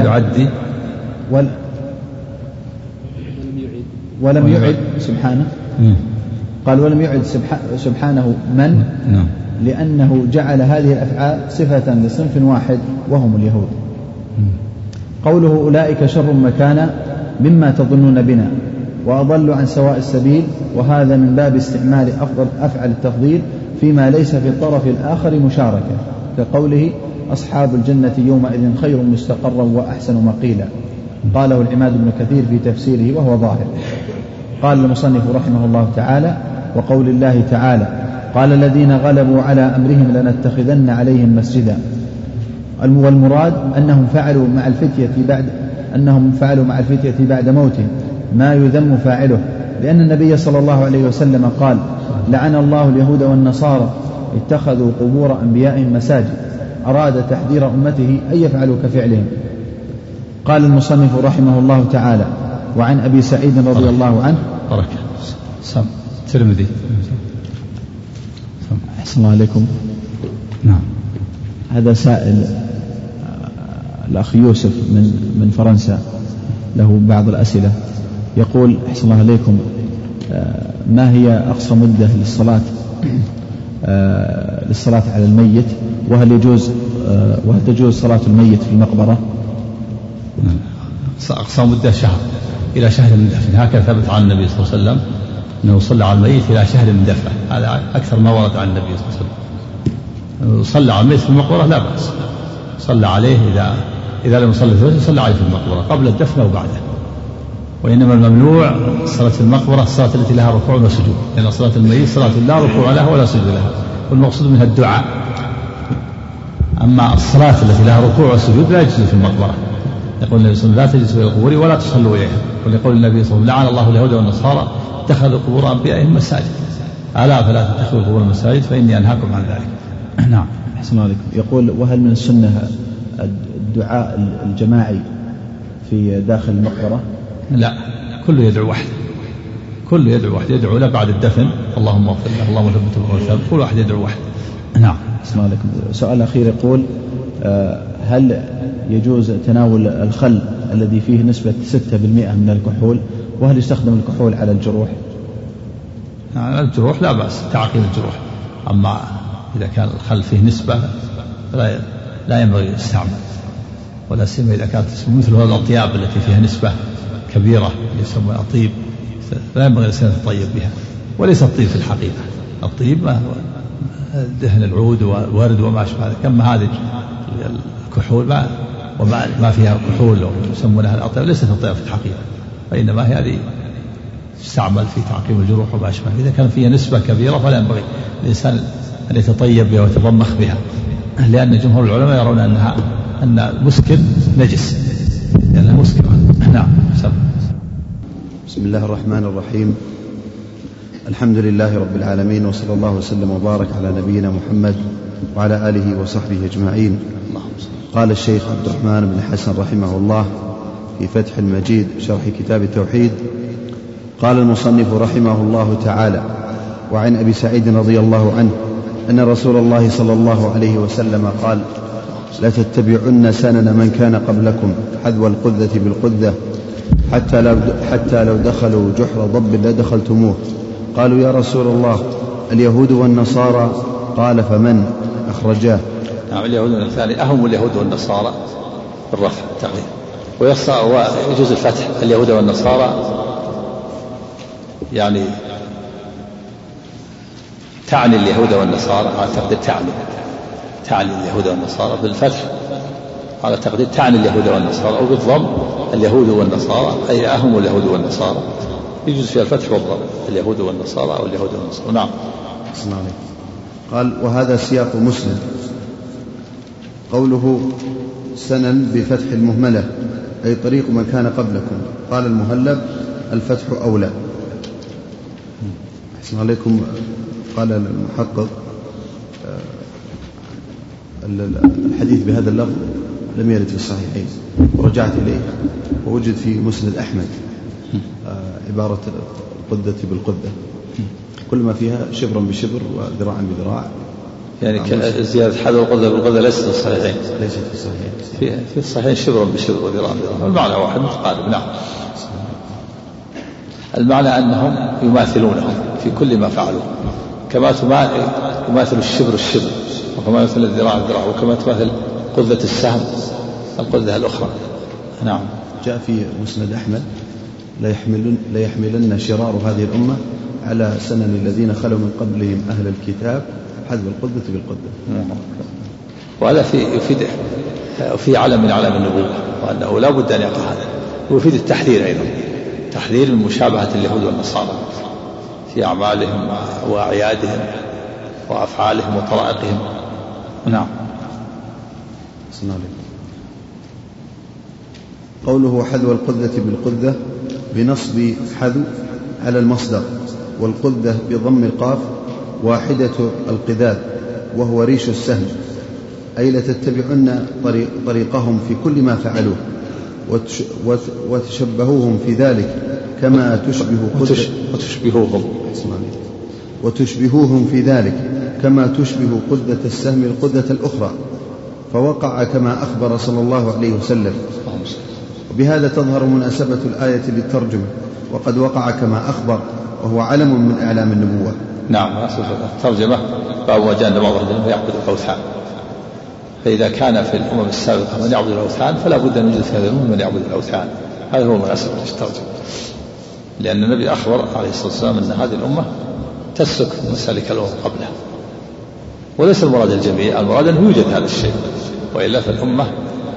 ولم يعد سبحانه. قال ولم يعد سبحانه من لأنه جعل هذه الأفعال صفة لصنف واحد وهم اليهود. قوله أولئك شر مكانا مما تظنون بنا وأضل عن سواء السبيل، وهذا من باب استعمال أفعل التفضيل فيما ليس في الطرف الآخر مشاركة، كقوله أصحاب الجنة يومئذ خير مستقرا وأحسن مقيلا. قاله العماد بن كثير في تفسيره وهو ظاهر. قال المصنف رحمه الله تعالى وقول الله تعالى قال الذين غلبوا على أمرهم لنتخذن عليهم مسجدا، والمراد أنهم فعلوا مع الفتية بعد موتهم ما يذم فاعله، لأن النبي صلى الله عليه وسلم قال لعن الله اليهود والنصارى اتخذوا قبور أنبيائهم مساجد، أراد تحذير أمته أن يفعلوا كفعلهم. قال المصنف رحمه الله تعالى وعن أبي سعيد رضي الله عنه ترمذي. أحسن الله عليكم. نعم. هذا سائل الأخ يوسف من فرنسا له بعض الأسئلة، يقول أحسن الله عليكم ما هي أقصى مدة للصلاة على الميت، وهل تجوز صلاة الميت في المقبرة؟ أقصى مدة شهر إلى شهر من دفن، هكذا ثبت عن النبي صلى الله عليه وسلم أنه صلى على الميت إلى شهر من دفنه، هذا أكثر ما ورد عن النبي صلى الله عليه وسلم. صلى على الميت في المقبرة لا بأس، صلى عليه إذا لم يصلي في صلى عليه في المقبرة قبل الدفن وبعده. وإنما الممنوع صلاة المقبرة الصلاة التي لها ركوع وسجود، لأن صلاة الميت صلاة لا ركوع لها ولا سجود لها، والمقصود منها الدعاء. أما الصلاة التي لها ركوع وسجود لا يجوز في المقبرة. يقول النبي صلى الله عليه وسلم لا تجلسوا إلى القبور ولا تصلوا إليها، وليقول النبي صلى الله عليه وسلم لعن الله اليهود والنصارى اتخذوا قبور أنبيائهم مساجد، ألا فلا تتخذوا قبور المساجد فإني أنهاكم عن ذلك. نعم. أحسن عليكم. يقول وهل من السنة الدعاء الجماعي في داخل المقبرة؟ لا، كله يدعو واحد، يدعو له بعد الدفن اللهم اغفر له اللهم ثبته، كل واحد يدعو واحد. نعم. أحسن عليكم. سؤال أخير يقول هل يجوز تناول الخل الذي فيه نسبة 6% من الكحول، وهل يستخدم الكحول على الجروح؟ على الجروح لا بأس، تعقيم الجروح. أما إذا كان الخل فيه نسبة لا ينبغي يستعمل، ولا سيما إذا كانت مثل هذه الأطياب التي فيها نسبة كبيرة يسمى طيب، لا ينبغي الإنسان يتطيب بها، وليس الطيب في الحقيقة. الطيب دهن العود والورد وما أشبه ذلك. كما هذه الكحول وما فيها كحول يسمونها الأطياب ليست أطياب في الحقيقة، فإنما هي هذه تستعمل في تعقيم الجروح وما أشبه. إذا كان فيها نسبة كبيرة فلا ينبغي الإنسان أن يتطيب بها ويتضمخ بها، لأن جمهور العلماء يرون أن المسكر نجس لأنها مسكرة. نعم. بسم الله الرحمن الرحيم. الحمد لله رب العالمين، وصلى الله وسلم وبارك على نبينا محمد وعلى آله وصحبه أجمعين. قال الشيخ عبد الرحمن بن حسن رحمه الله في فتح المجيد شرح كتاب التوحيد: قال المصنف رحمه الله تعالى: وعن أبي سعيد رضي الله عنه أن رسول الله صلى الله عليه وسلم قال: لتتبعن سنن من كان قبلكم حذو القذة بالقذة حتى لو دخلوا جحر ضب لدخلتموه. قالوا: يا رسول الله اليهود والنصارى؟ قال: فمن؟ أخرجاه. نعم. اليهود الثاني أهم اليهود والنصارى بالرفع التقدير، ويجوز الفتح اليهود والنصارى، يعني تعني اليهود والنصارى على تقدير تعني اليهود والنصارى بالفتح على تقدير تعني اليهود والنصارى، أو بالضم اليهود والنصارى أي أهم اليهود والنصارى، يجوز فيها الفتح والضم اليهود والنصارى أو اليهود والنصارى. نعم. قال: وهذا سياق مسلم. قوله سنن بفتح المهملة أي طريق من كان قبلكم. قال المهلب: الفتح أولى. أحسن عليكم. قال المحقق: الحديث بهذا اللفظ لم يرد في الصحيحين، ورجعت إليه ووجد في مسند أحمد عبارة القذة بالقذة، كل ما فيها شبرا بشبر وذراعا بذراع، يعني زيادة حذو القذة بالقذة ليست في الصحيحين. ليست في الصحيحين. في الصحيحين شبرا بشبر وذراعا بذراع، المعنى واحد متقارب. نعم. المعنى أنهم يماثلونهم في كل ما فعلوا، كما تماثل الشبر الشبر، وكما يمثل الذراع الذراع، وكما تماثل قذة السهم القذة الأخرى. نعم. جاء في مسند أحمد: لا يحملن شرار هذه الأمة على سنن الذين خلوا من قبلهم أهل الكتاب حذو القذة بالقذة. وهذا في علم من علم النبوة، وأنه لا بد أن يقع هذا، ويفيد التحذير أيضا، تحذير من مشابهة اليهود والنصارى في أعمالهم وأعيادهم وأفعالهم وطرائقهم. نعم. قوله حذو القذة بالقذة بنصب حذو على المصدر، والقذة بضم القاف واحدة القذاذ وهو ريش السهم، أي لتتبعن طريقهم في كل ما فعلوه وتشبهوهم في ذلك كما وتشبهوهم في ذلك كما تشبه قذة السهم القذة الأخرى، فوقع كما أخبر صلى الله عليه وسلم. وبهذا تظهر مناسبة الآية للترجمة، وقد وقع كما أخبر، وهو علم من أعلام النبوة. نعم. الترجمة باب وجاء بعضهم يعبد الأوثان، فإذا كان في الأمم السابقة من يعبد الأوثان فلا بد أن يوجد في هذه الأمة من يعبد الأوثان. هذا هو مناسبة الترجمة، لأن النبي أخبر عليه الصلاة والسلام أن هذه الأمة تسلك مسالك الأمم قبلها، وليس المراد الجميع، المراد أن يوجد هذا الشيء، وإلا فالأمة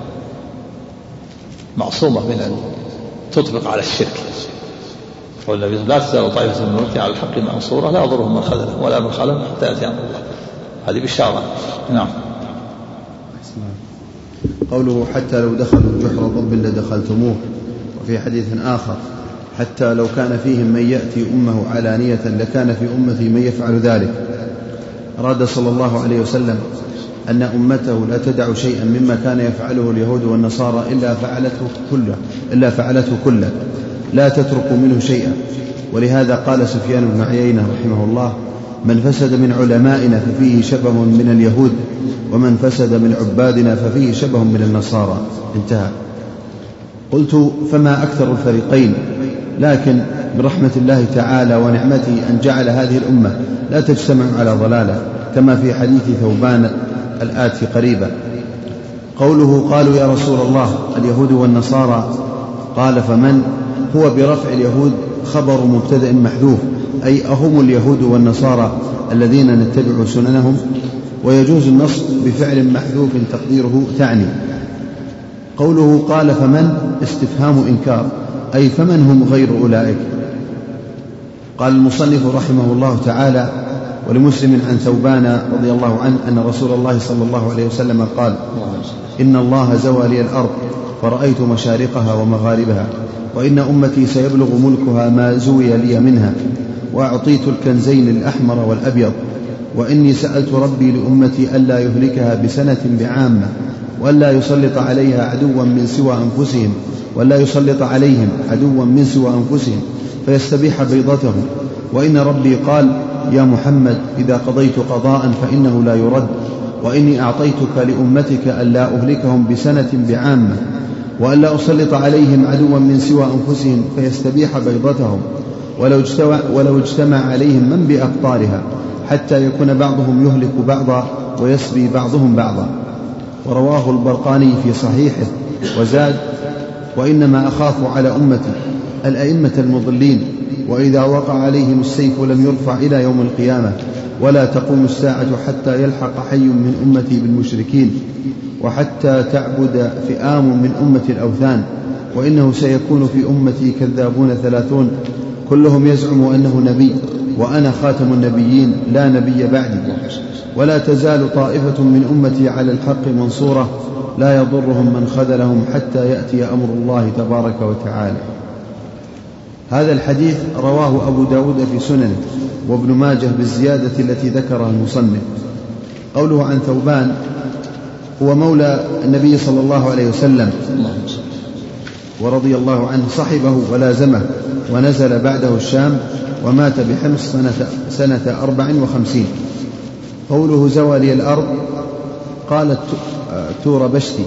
معصومة من أن تطبق على الشرك. والنبي: لا تزال طائفة من أمتي على الحق منصورة لا يضرهم من خذلهم ولا من خالفهم حتى يأتي أمر الله. هذه بشارة. نعم. قوله حتى لو دخلوا جحر ضب لدخلتموه. وفي حديث آخر: حتى لو كان فيهم من يأتي أمه علانية لكان في أمتي من يفعل ذلك. أراد صلى الله عليه وسلم أن أمته لا تدع شيئا مما كان يفعله اليهود والنصارى إلا فعلته كله، لا تترك منه شيئا. ولهذا قال سفيان بن عيينة رحمه الله: من فسد من علمائنا ففيه شبه من اليهود، ومن فسد من عبادنا ففيه شبه من النصارى. انتهى. قلت: فما أكثر الفريقين؟ لكن برحمة الله تعالى ونعمته أن جعل هذه الأمة لا تجتمع على ضلالة، كما في حديث ثوبان الآتي قريبا. قوله قالوا: يا رسول الله اليهود والنصارى؟ قال: فمن؟ هو برفع اليهود خبر مبتدأ محذوف، أي أهم اليهود والنصارى الذين نتبع سننهم. ويجوز النصب بفعل محذوف تقديره تعني. قوله قال فمن استفهام إنكار، أي فمن هم غير أولئك. قال المصنف رحمه الله تعالى: ولمسلم عن ثوبان رضي الله عنه أن رسول الله صلى الله عليه وسلم قال: إن الله زوى لي الأرض فرأيت مشارقها ومغاربها، وإن أمتي سيبلغ ملكها ما زوي لي منها، وأعطيت الكنزين الأحمر والأبيض، وإني سألت ربي لأمتي ألا يهلكها بسنة بعامة، وألا يسلط عليها عدوا من سوى أنفسهم، وألا يسلط عليهم عدوا من سوى أنفسهم فيستبيح بيضتهم. وإن ربي قال: يا محمد إذا قضيت قضاء فإنه لا يرد، وإني أعطيتك لأمتك ألا أهلكهم بسنة بعامة، وألا أسلط عليهم عدوا من سوى أنفسهم فيستبيح بيضتهم، ولو اجتمع عليهم من بأقطارها حتى يكون بعضهم يهلك بعضا ويسبي بعضهم بعضا. ورواه البرقاني في صحيحه وزاد: وإنما أخاف على أمتي الأئمة المضلين، وإذا وقع عليهم السيف لم يرفع إلى يوم القيامة، ولا تقوم الساعة حتى يلحق حي من أمتي بالمشركين، وحتى تعبد فئام من أمة الأوثان، وإنه سيكون في أمتي كذابون 30 كلهم يزعم أنه نبي، وأنا خاتم النبيين لا نبي بعدي، ولا تزال طائفة من أمتي على الحق منصورة لا يضرهم من خذلهم حتى يأتي أمر الله تبارك وتعالى. هذا الحديث رواه أبو داود في سننه، وابن ماجه بالزيادة التي ذكرها المصنف. قوله عن ثوبان هو مولى النبي صلى الله عليه وسلم ورضي الله عنه، صحبه ولازمه، ونزل بعده الشام، ومات بحمص سنة 54. قوله زوى لي الأرض، قالت تور بشتي: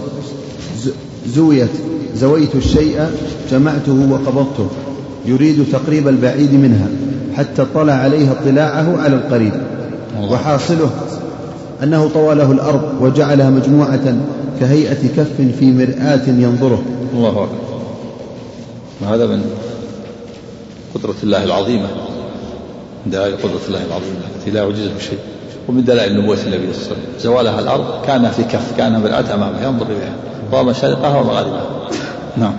زويت الشيء جمعته وقبضته، يريد تقريب البعيد منها حتى اطلع عليها اطلاعه على القريب، وحاصله أنه طوى له الأرض وجعلها مجموعة كهيئة كف في مرآة ينظره. الله أكبر. وهذا من قدرة الله العظيمة، من دلائل قدرة الله العظيمة التي لا يعجزه شيء، ومن دلائل نبوة النبي صلى الله عليه وسلم زوالها الأرض كان في كف، كان مرآة أمامه ينظر إليها، ومشارقها ومغاربها. نعم.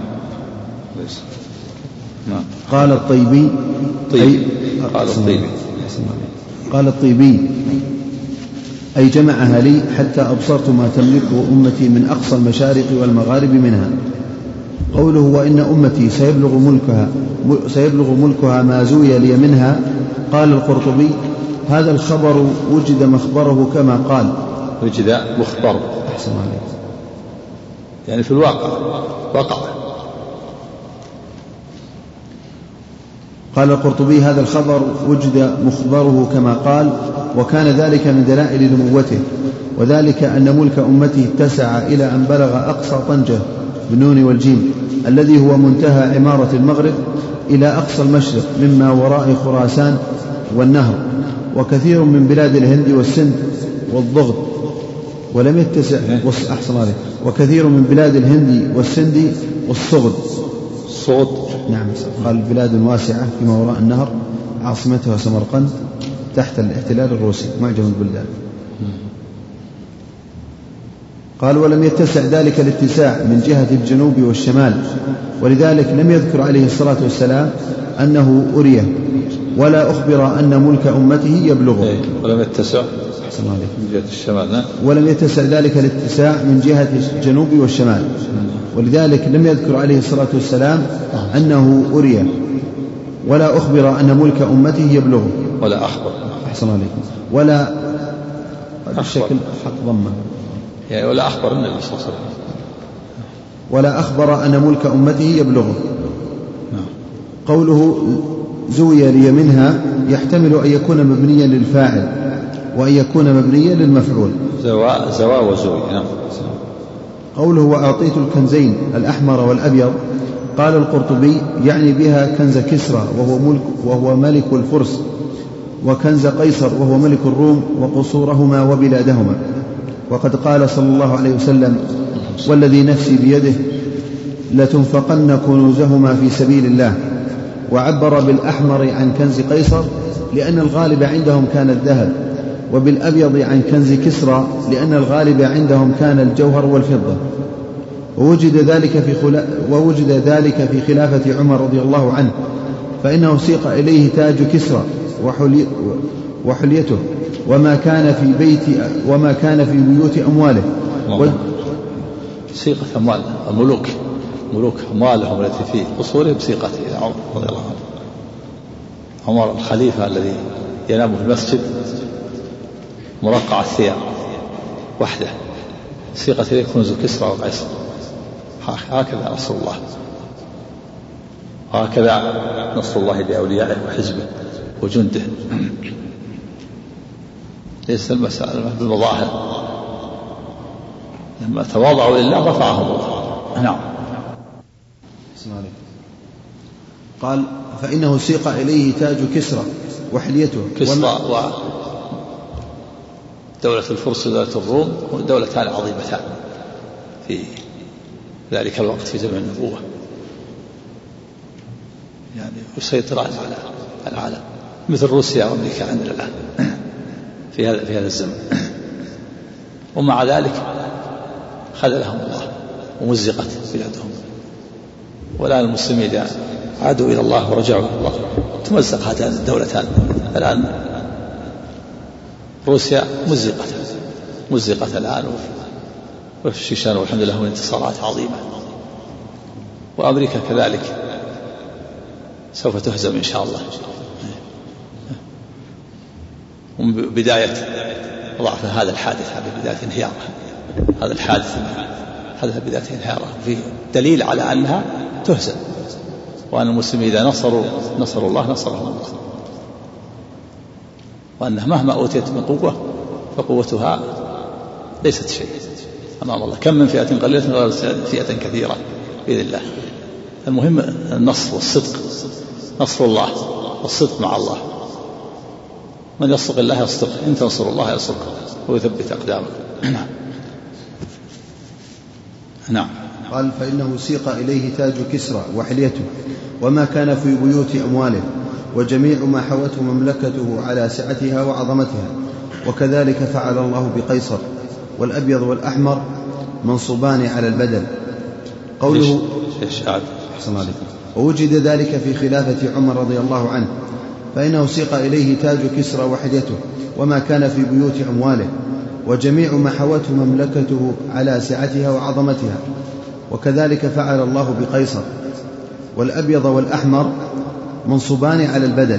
قال الطيبي قال الطيبي أي جمعها لي حتى أبصرت ما تملكه أمتي من أقصى المشارق والمغارب منها. قوله وإن أمتي سيبلغ ملكها ما زوي لي منها، قال القرطبي: هذا الخبر وجد مخبره كما قال. وجد مخبر، أحسن عليك، يعني في الواقع وقع. قال القرطبي: هذا الخبر وجد مخبره كما قال، وكان ذلك من دلائل نبوته، وذلك أن ملك أمته اتسع إلى أن بلغ أقصى طنجة بالنون والجيم الذي هو منتهى عمارة المغرب إلى أقصى المشرق مما وراء خراسان والنهر، وكثير من بلاد الهند والسند والضغط، ولم يتسع وكثير من بلاد الهند والسند والصغد. نعم، قال بلاد واسعة فيما وراء النهر عاصمتها سمرقند تحت الاحتلال الروسي، معجم البلدان. قال: ولم يتسع ذلك الاتساع من جهة الجنوب والشمال، ولذلك لم يذكر عليه الصلاة والسلام أنه أريه، ولا أخبر أن ملك أمته يبلغه. ولم يتسع من جهة الشمال، ولم يتسع ذلك الاتساع من جهة الجنوب والشمال، ولذلك لم يذكر عليه الصلاة والسلام أنه أريه، ولا أخبر أن ملك أمته يبلغه. ولا أخبر، أحسن عليكم، ولا بشكل حق ضمه، يعني ولا أخبر النبي صلى الله عليه وسلم، ولا أخبر أن ملك أمته يبلغه. قوله زوي لي منها يحتمل أن يكون مبنيا للفاعل وأن يكون مبنيا للمفعول. زوا وزوي. قوله وأعطيت الكنزين الأحمر والأبيض، قال القرطبي يعني بها كنز كسرى وهو ملك الفرس، وكنز قيصر وهو ملك الروم، وقصورهما وبلادهما. وقد قال صلى الله عليه وسلم: والذي نفسي بيده لتنفقن كنوزهما في سبيل الله. وعبر بالأحمر عن كنز قيصر لأن الغالب عندهم كان الذهب، وبالأبيض عن كنز كسرى لأن الغالب عندهم كان الجوهر والفضة. ووجد ذلك في خلافة عمر رضي الله عنه، فإنه سيق إليه تاج كسرى وحليته وما كان في بيوت أمواله. سيقة أموال ملوك أموالهم التي في قصورهم سيقة إلى عمر رضي الله عنه. عمر الخليفة الذي ينام في المسجد مرقع الثياب وحده، سيقة إليه كنوز كسرى وقيصر. هكذا نصر الله، وهكذا نصر الله بأوليائه وحزبه وجنده. ليس المسألة بالمظاهر، لما تواضعوا لله رفعهم الله. نعم. قال فإنه سيق إليه تاج كسرى وحليته. كسرى دولة الفرس ودولة الروم دولتان عظيمتان في ذلك الوقت في زمن النبوة، يعني يسيطران على العالم مثل روسيا وأمريكا عندنا الآن في هذا الزمن. ومع ذلك خذلهم الله ومزقت بلادهم. والآن المسلمين إذا عادوا إلى الله ورجعوا إلى الله تمزق هاتان الدولتان. الآن روسيا مزقت الآن وفي الشيشان والحمد لله انتصارات عظيمة. وأمريكا كذلك سوف تهزم إن شاء الله. وبداية ضعف هذا الحادث، هذا بداية انهياره، هذا الحادث هذا بداية انهياره، في دليل على أنها تهزم، وأن المسلمين إذا نصروا الله نصرهم الله، وأنها مهما أوتيت من قوة فقوتها ليست شيء أمام الله. كم من فئة قليلة غلبت فئة كثيرة بإذن الله. المهم النصر والصدق، نصر الله والصدق مع الله. من يصدق الله يصدق، إن تنصر الله يصدق ويثبت أقدامك. نعم. قال فإنه سيق إليه تاج كسرى وحليته وما كان في بيوت أمواله وجميع ما حوته مملكته على سعتها وعظمتها، وكذلك فعل الله بقيصر. والأبيض والأحمر منصوبان على البدل. قوله ووجد ذلك في خلافة عمر رضي الله عنه، فإنه سيق إليه تاج كسرى وحليته وما كان في بيوت أمواله وجميع ما حوته مملكته على سعتها وعظمتها، وكذلك فعل الله بقيصر. والأبيض والأحمر منصوبان على البدل.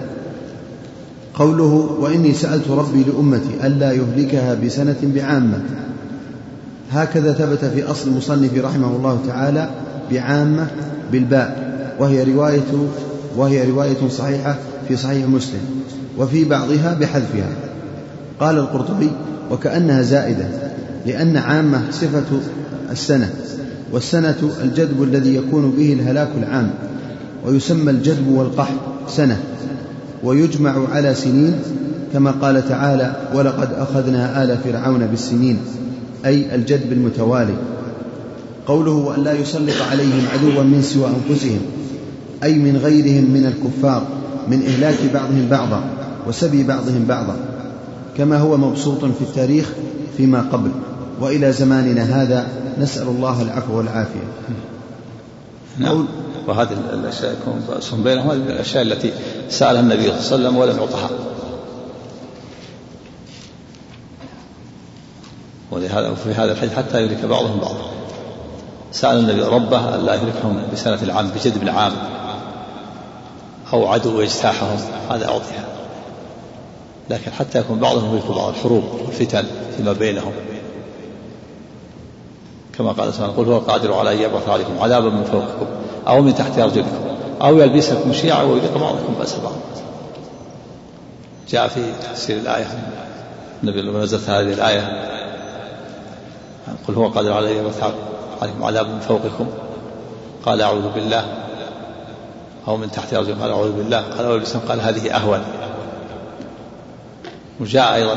قوله وإني سألت ربي لأمتي ألا يهلكها بسنة بعامة، هكذا ثبت في أصل المصنف رحمه الله تعالى بعامة بالباء، وهي رواية صحيحة في صحيح مسلم، وفي بعضها بحذفها. قال القرطبي وكأنها زائدة، لأن عامة صفة السنة، والسنة الجدب الذي يكون به الهلاك العام، ويسمى الجدب والقحط سنة، ويجمع على سنين، كما قال تعالى ولقد أخذنا آل فرعون بالسنين، أي الجدب المتوالي. قوله وأن لا يسلط عليهم عدوا من سوى أنفسهم، أي من غيرهم من الكفار، من إهلاك بعضهم بعضا وسبي بعضهم بعضا، كما هو مبسوط في التاريخ فيما قبل وإلى زماننا هذا، نسأل الله العفو والعافية. نعم. وهذه الأشياء يكون بأسهم بينهم، هذه الأشياء التي سألها النبي صلى الله عليه وسلم ولم يعطها، ولهذا في هذا الحديث حتى يهلك بعضهم بعضا. سأل النبي ربه ألا يهلكهم بسنة العام بجدب العام أو عدو يجتاحهم، هذا أعطيها، لكن حتى يكون بعضهم يهلك بعض، الحروب والفتن فيما بينهم، كما قال سبحانه قل هو القادر على أن يبعث عليكم عذابا من فوقكم أو من تحت أرجلكم أو يلبسكم شيعا ويذيق بعضكم بأس بعض. جاء في تفسير الآية النبي لما نزلت هذه الآية قل هو القادر على أن يبعث عليكم عذابا من فوقكم قال أعوذ بالله، أو من تحت أرجلكم قال أعوذ بالله، قال ويلبسكم قال هذه أهون. وجاء أيضا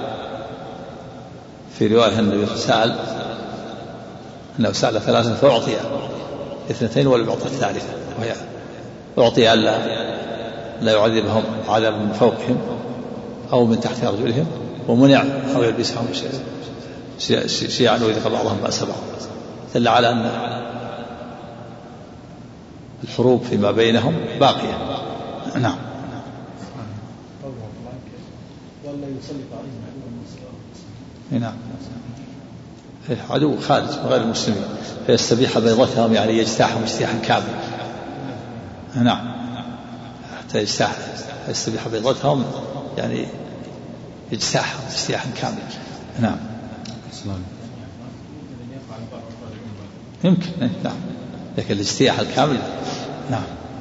في رواية النبي سأل أنه سأل ثلاثة فأعطي اثنتين ولم يعطى الثالثة، وهي أعطي ألا لا يعذبهم عذاب من فوقهم أو من تحت أرجلهم، ومنع أو يلبسهم شيعا ويذيق بعضهم بأس بعض، دل على أن الحروب فيما بينهم باقية. نعم. ولا يسلط عليهم نعم، عدو خارج من غير المسلمين فيستبيح بيضتهم، يعني يجتاحهم اجتياحا كاملا. نعم، حتى يستبيح بيضتهم يعني يجتاحهم اجتياحا كاملا. نعم. يمكن. نعم، لكن الاجتياح الكامل. نعم.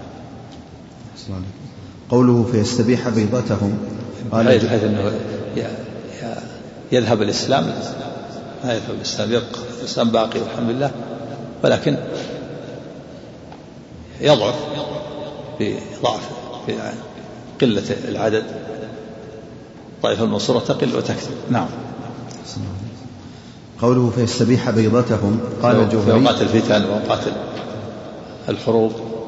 قوله فيستبيح بيضتهم بحيث أنه يذهب الإسلام، لا يذهب الإسلام، يبقى الإسلام باقي والحمد لله، ولكن يضعف بضعف في قلة العدد، طائفة المنصورة تقل وتكثر. نعم. قوله فيستبيح بيضتهم قال الجوهري في أوقات الفتن وأوقات الحروب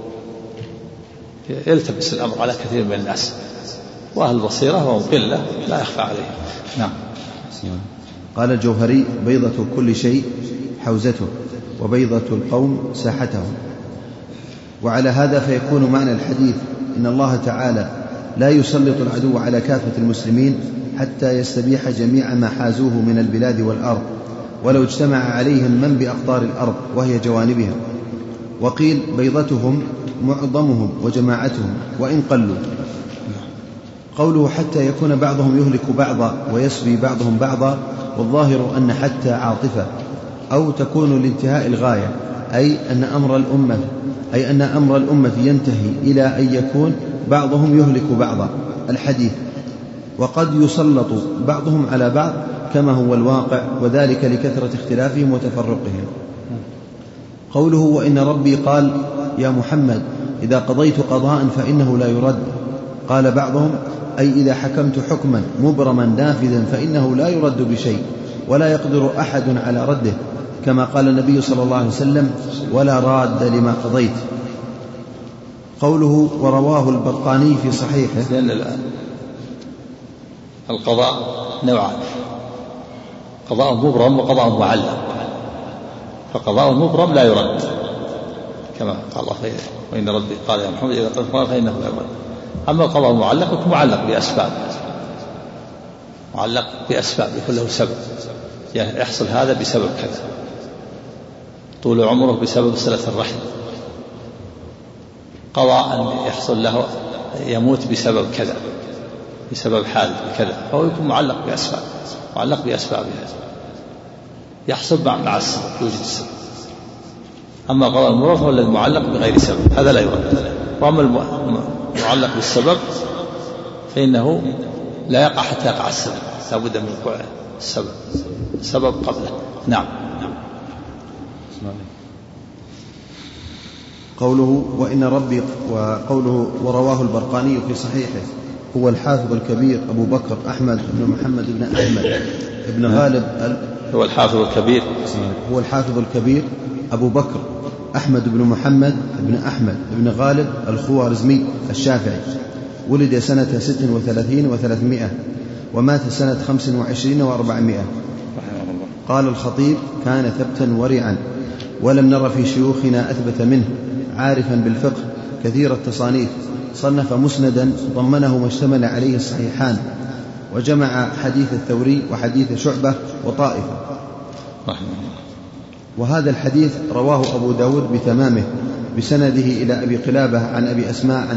يلتبس الأمر على كثير من الناس، وأهل البصيرة وهم قلة لا يخفى عليهم. نعم. قال الجوهري بيضة كل شيء حوزته، وبيضة القوم ساحتهم. وعلى هذا فيكون معنى الحديث إن الله تعالى لا يسلط العدو على كافة المسلمين حتى يستبيح جميع ما حازوه من البلاد والأرض، ولو اجتمع عليهم من بأقطار الأرض وهي جوانبها. وقيل بيضتهم معظمهم وجماعتهم وإن قلوا. قوله حتى يكون بعضهم يهلك بعضا ويسبي بعضهم بعضا، والظاهر أن حتى عاطفة أو تكون لانتهاء الغاية، أي أن أمر الأمة ينتهي إلى أن يكون بعضهم يهلك بعضا الحديث. وقد يسلط بعضهم على بعض كما هو الواقع، وذلك لكثرة اختلافهم وتفرقهم. قوله وإن ربي قال يا محمد إذا قضيت قضاء فإنه لا يرد. قال بعضهم أي إذا حكمت حكما مبرما نافذا فإنه لا يرد بشيء ولا يقدر أحد على رده، كما قال النبي صلى الله عليه وسلم ولا راد لما قضيت. قوله ورواه البرقاني في صحيحه. لأن القضاء نوعان، قضاء مبرم وقضاء معلق، فقضاء مبرم لا يرد كما قال الله وإن ربي قال يا محمد إذا قضيت قضاء فإنه لا يرد. أما القضاء المعلق يكون معلق بأسباب، معلق بأسباب يكون له سبب، يعني يحصل هذا بسبب كذا، طول عمره بسبب صلة الرحم، قضاء أن يحصل له يموت بسبب كذا، بسبب حادث كذا، فهو يكون معلق بأسباب، معلق بأسبابها يحصل مع السبب، يوجد السبب. أما قضاء المراد هو الذي معلق بغير سبب، هذا لا يرد. وأما المعلق بالسبب فإنه لا يقع حتى يقع السبب، لا بد من وقوع السبب قبله. نعم. قوله وإن ربي، وقوله ورواه البرقاني في صحيحه هو الحافظ الكبير أبو بكر أحمد بن محمد بن أحمد بن غالب هو الحافظ الكبير، هو الحافظ الكبير أبو بكر أحمد بن محمد بن أحمد بن غالب الخوارزمي الشافعي، ولد سنة 36 و300 ومات سنة 25 و400. قال الخطيب كان ثبتا ورعا، ولم نر في شيوخنا أثبت منه، عارفا بالفقه كثير التصانيف، صنف مسندا ضمنه ما اشتمل عليه الصحيحان، وجمع حديث الثوري وحديث شعبة وطائفة. وهذا الحديث رواه أبو داود بتمامه بسنده إلى أبي قلابة عن أبي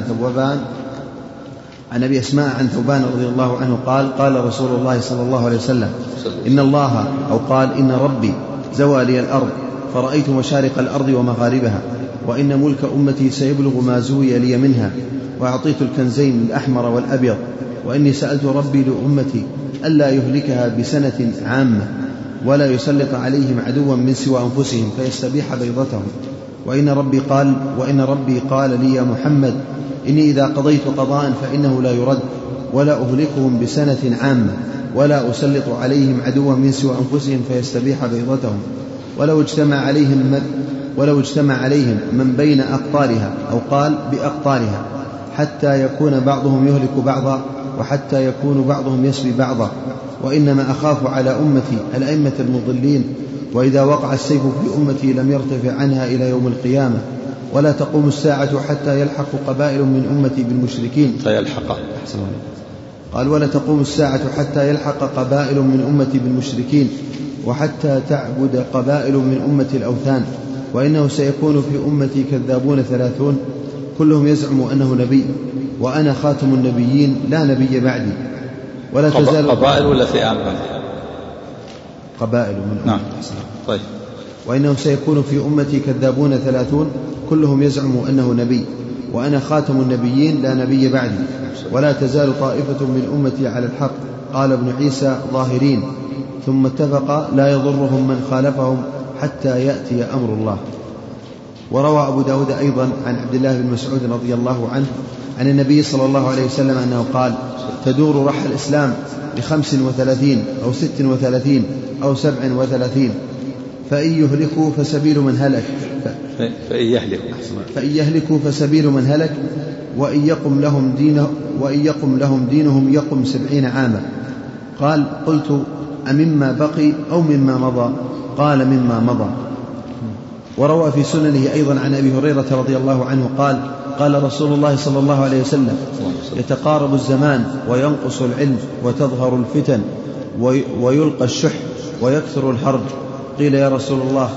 أسماء عن ثوبان رضي الله عنه قال قال رسول الله صلى الله عليه وسلم إن الله، أو قال إن ربي زوى لي الأرض فرأيت مشارق الأرض ومغاربها، وإن ملك أمتي سيبلغ ما زوي لي منها، وأعطيت الكنزين الأحمر والأبيض، وإني سألت ربي لأمتي ألا يهلكها بسنة عامة ولا يسلط عليهم عدوا من سوى أنفسهم فيستبيح بيضتهم. وإن ربي قال لي يا محمد إني إذا قضيت قضاء فإنه لا يرد ولا أهلكهم بسنة عامة ولا أسلط عليهم عدوا من سوى أنفسهم فيستبيح بيضتهم، ولو اجتمع عليهم من بين أقطارها، أو قال بأقطارها، حتى يكون بعضهم يهلك بعضا وحتى يكون بعضهم يسبي بعضا، وإنما أخاف على أمتي الأئمة المضلين، وإذا وقع السيف في أمتي لم يرتفع عنها إلى يوم القيامة، ولا تقوم الساعة حتى يلحق قبائل من أمتي بالمشركين. قال ولا تقوم الساعة حتى يلحق قبائل من أمتي بالمشركين، وحتى تعبد قبائل من أمتي الأوثان، وإنه سيكون في أمتي كذابون 30 كلهم يزعم أنه نبي، وأنا خاتم النبيين لا نبي بعدي. ولا تزال قبائل ولا فئام؟ قبائل من نعم. طيب. وإنه سيكون في أمتي كذابون 30 كلهم يزعم أنه نبي، وأنا خاتم النبيين لا نبي بعدي. ولا تزال طائفة من أمتي على الحق، قال ابن عيسى ظاهرين، ثم اتفق لا يضرهم من خالفهم حتى يأتي أمر الله. وروى أبو داود أيضا عن عبد الله بن مسعود رضي الله عنه عن النبي صلى الله عليه وسلم أنه قال تدور رحى الإسلام ب35 أو 36 أو 37، فإن يهلكوا فسبيل من هلك فإن يهلكوا فسبيل من هلك، وإن يقم لهم دينهم يقم 70 عاما. قال قلت أمما بقي أو مما مضى؟ قال مما مضى. وروى في سننه أيضا عن أبي هريرة رضي الله عنه قال قال رسول الله صلى الله عليه وسلم يتقارب الزمان وينقص العلم وتظهر الفتن ويلقى الشح ويكثر الهرج. قيل يا رسول الله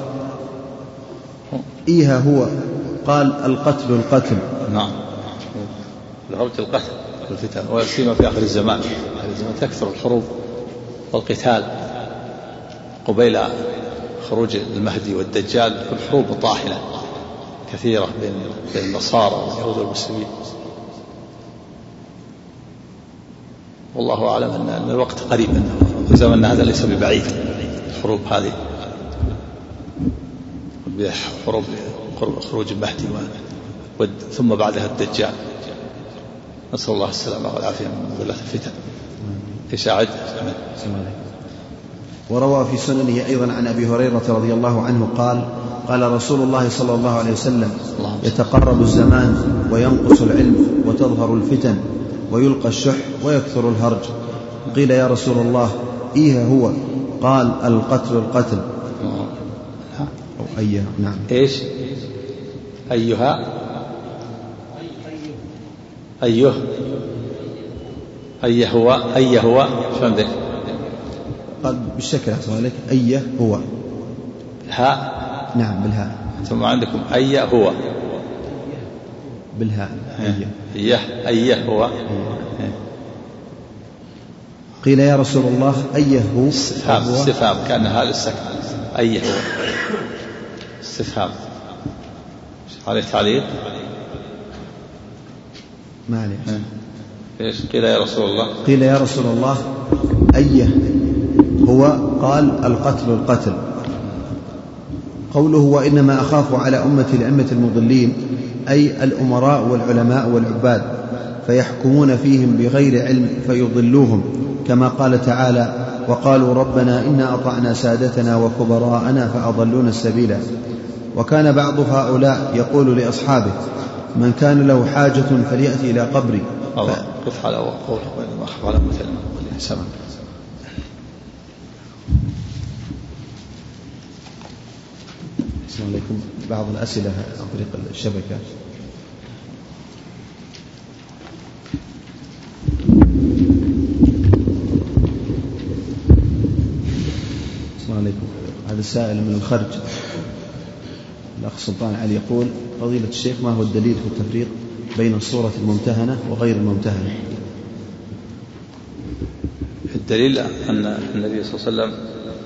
إيها هو؟ قال القتل. نعم، الهرج القتل والفتن، ويسيما في آخر الزمان تكثر الحروب والقتال قبيل خروج المهدي والدجال، الحروب طاحنة كثيرة بين النصارى واليهود والمسلمين. والله أعلم أن الوقت قريبا، وزمننا هذا ليس ببعيد. الحروب هذه حروب خروج المهدي ثم بعدها الدجال، نسأل الله السلامة والعافية من ذلة الفتن. يساعد. وروى في سننه أيضا عن أبي هريرة رضي الله عنه قال قال رسول الله صلى الله عليه وسلم يتقرب الزمان وينقص العلم وتظهر الفتن ويلقى الشح ويكثر الهرج. قيل يا رسول الله إيه هو؟ قال القتل. أو أيه. نعم. إيش أيها؟ أيه هو شو عندك؟ قال بالشكل أحسن عليك أيه هو الهاء. نعم بالهاء. ثم عندكم أيه هو بالهاء. أيه هو. قيل يا رسول الله أيه هو؟ استفهام كان هذا السكن. أيه هو استفهام عليه تعليق ما عليه. قيل يا رسول الله قيل يا رسول الله أيه هو؟ قال القتل. قوله وإنما أخاف على أمتي الأئمة المضلين أي الأمراء والعلماء والعباد، فيحكمون فيهم بغير علم فيضلوهم، كما قال تعالى وقالوا ربنا إنا أطعنا سادتنا وكبراءنا فأضلونا السبيلا. وكان بعض هؤلاء يقول لأصحابه من كان له حاجة فليأتي إلى قبري. قف على قوله وإنما أخاف على أمتي السلام. السلام عليكم. بعض الأسئلة عن طريق الشبكة. السلام عليكم. هذا السائل من الخرج، الأخ سلطان علي يقول فضيلة الشيخ ما هو الدليل في التفريق بين الصورة الممتهنة وغير الممتهنة؟ الدليل أن النبي صلى الله عليه وسلم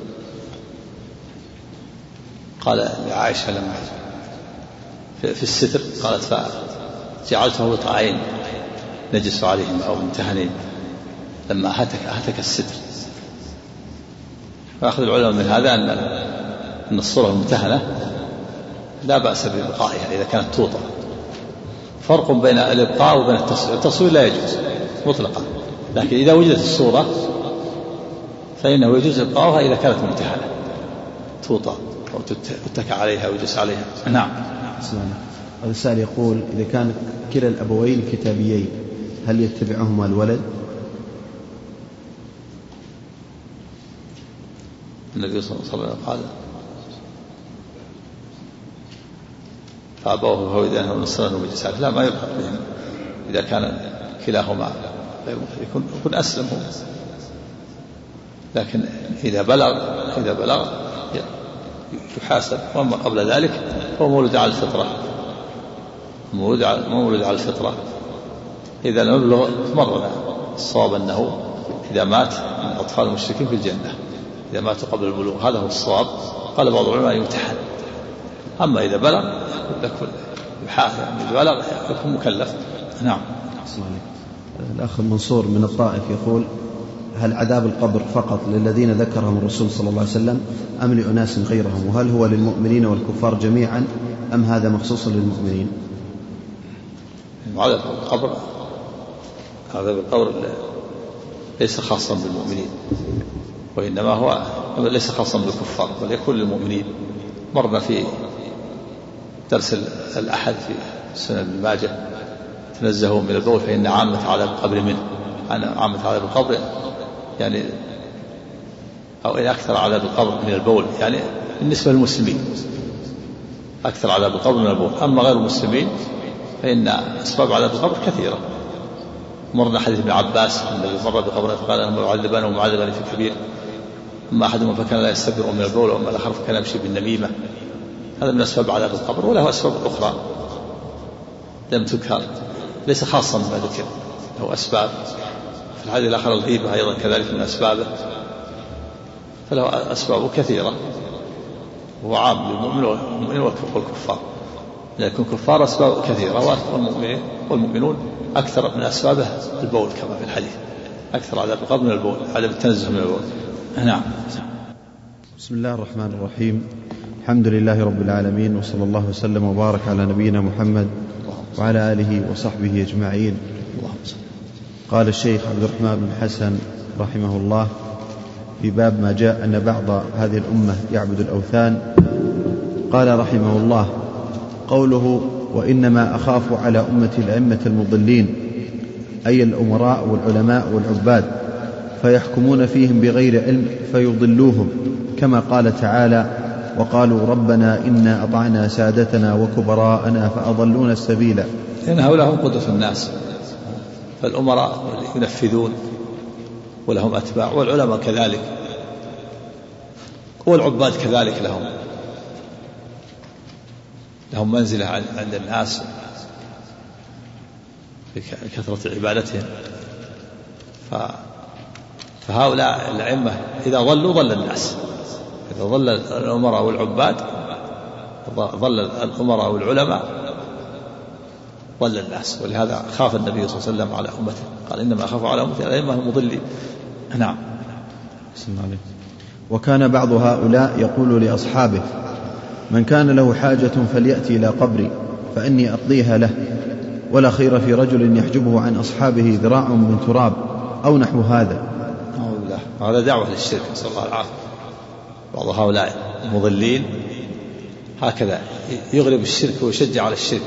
قال لعائشة لما في الستر قالت فجعلته وطعين نجس عليهم أو ممتهنين لما هتك الستر. فأخذ العلماء من هذا أن الصورة الممتهنة لا بأس ببقائها إذا كانت توطى. فرق بين الإبقاء وبين التصوير. التصوير لا يجوز مطلقا، لكن إذا وجدت الصورة فإنه يجوز إبقاؤها إذا كانت ممتهنة توطى أو تتكى عليها ويجلس عليها. نعم. هذا السائل يقول: إذا كان كلا الأبوين كتابيين هل يتبعهما الولد؟ النبي صلى الله عليه وسلم قال: فأبوه فهودانه ونصرانه بجساره. لا، ما يلحق بهم إذا كان كلاهما يكون أسلم هو. لكن إذا بلغ يحاسب، وأما قبل ذلك هو مولود على الفطرة، مولود على الفطرة. إذا لم يبلغ مرنا الصواب أنه إذا مات من أطفال المشركين في الجنة إذا ماتوا قبل البلوغ، هذا هو الصواب. قال بعض العلماء يمتحن. أما إذا بلغ يكون مكلف. نعم. الأخ منصور من الطائف يقول: هل عذاب القبر فقط للذين ذكرهم الرسول صلى الله عليه وسلم أم لأناس غيرهم؟ وهل هو للمؤمنين والكفار جميعا أم هذا مخصوص للمؤمنين؟ عذاب القبر ليس خاصا بالمؤمنين، وإنما هو ليس خاصا بالكفار بل يكون للمؤمنين. مرنا في درس الأحد في سنن ابن ماجه: تنزهوا من البول فإن عامة عذاب القبر منه. عامة عذاب القبر يعني أو إن أكثر عذاب القبر من البول، يعني بالنسبة للمسلمين أكثر عذاب القبر من البول. أما غير المسلمين فإن أسباب عذاب القبر كثيرة. مرنا حديث ابن عباس الذي مر بقبره فقال: أنهم يعذبان ومعذبان في كبير، أما أحدهم فكان لا يستبر من البول، وأما الآخر فكان يمشي بالنميمة. هذا من أسباب عذاب القبر، وله أسباب أخرى لم تذكر، ليس خاصا بما ذكر، له أسباب. في الحديث الآخر الغيبة أيضا كذلك من أسبابه، فله أسباب كثيرة، وهو عام للمؤمنين والكفار. لكن الكفار أسباب كثيرة، والمؤمنون أكثر من أسبابه البول كما في الحديث، أكثر عذاب القبر من البول، عدم التنزه من البول. نعم. بسم الله الرحمن الرحيم. الحمد لله رب العالمين، وصلى الله وسلم وبارك على نبينا محمد وعلى آله وصحبه أجمعين. قال الشيخ عبد الرحمن بن حسن رحمه الله في باب ما جاء أن بعض هذه الأمة يعبد الأوثان، قال رحمه الله: قوله: وإنما أخاف على أمتي الأئمة المضلين، أي الأمراء والعلماء والعباد، فيحكمون فيهم بغير علم فيضلوهم، كما قال تعالى: وقالوا ربنا إنا أطعنا سادتنا وكبراءنا فأضلونا السبيل. إن هؤلاء هم قدوة الناس، فالأمراء ينفذون ولهم أتباع، والعلماء كذلك، والعباد كذلك لهم منزلة عند الناس بكثرة عبادتهم. فهؤلاء الأئمة إذا ضلوا ضل الناس، إذا ضل الأمراء والعباد ضل الأمراء والعلماء ضل الناس. ولهذا خاف النبي صلى الله عليه وسلم على أمته، قال: إنما أخاف على أمته الأئمة المضلين. نعم. وكان بعض هؤلاء يقول لأصحابه: من كان له حاجة فليأتي إلى قبري فإني أقضيها له، ولا خير في رجل يحجبه عن أصحابه ذراع من تراب أو نحو هذا. هذا دعوة للشرك، نسأل الله العافية. بعض هؤلاء المضلين هكذا يغلب الشرك ويشجع على الشرك،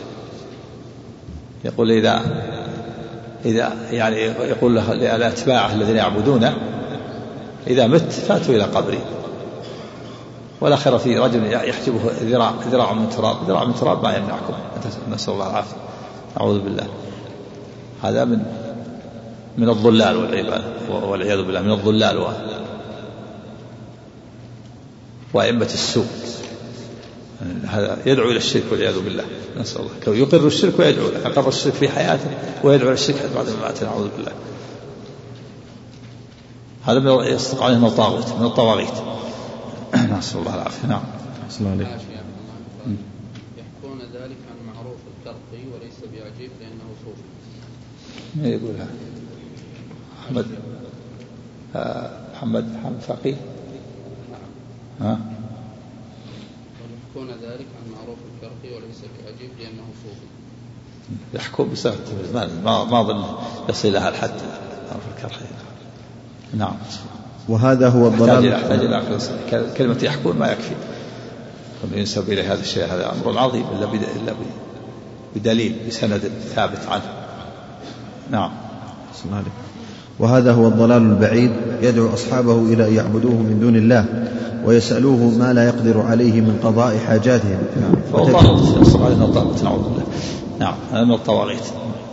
يقول إذا يعني يقول لأتباعه الذين يعبدونه: إذا مت فاتوا إلى قبري، ولا خير في رجل يحجبه ذراع من تراب. ذراع من تراب ما يمنعكم، نسأل الله العافية، أعوذ بالله. هذا من الضلال والعياذ بالله، من الضلال وأئمة السوء. هذا يدعو إلى الشرك والعياذ بالله، نسأل الله. لو يقر الشرك ويدعو له، يقر الشرك في حياته ويدعو إلى الشرك بعد ما مات، نعوذ بالله. هذا من يصدق عليه من الطواغيت. نسأل الله العافية. نعم. يحكون ذلك عن معروف الكرخي وليس بعجيب لأنه صوفي. ما يقولها محمد فقيه. يحكون ذلك عن معروف الكرخي وليس بعجيب لأنه صوفي. يحكم بسبب ما أظن يصل لها الحد معروف الكرخي. نعم. وهذا هو الضلال. يحتاج إلى كلمة يحكون ما يكفي. ينسب إليه هذا الشيء هذا أمر عظيم إلا بدليل بسند ثابت عنه. نعم. وهذا هو الضلال البعيد، يدعو أصحابه إلى أن يعبدوه من دون الله ويسألوه ما لا يقدر عليه من قضاء حاجاتهم. نعم، هذا من الطواغيت.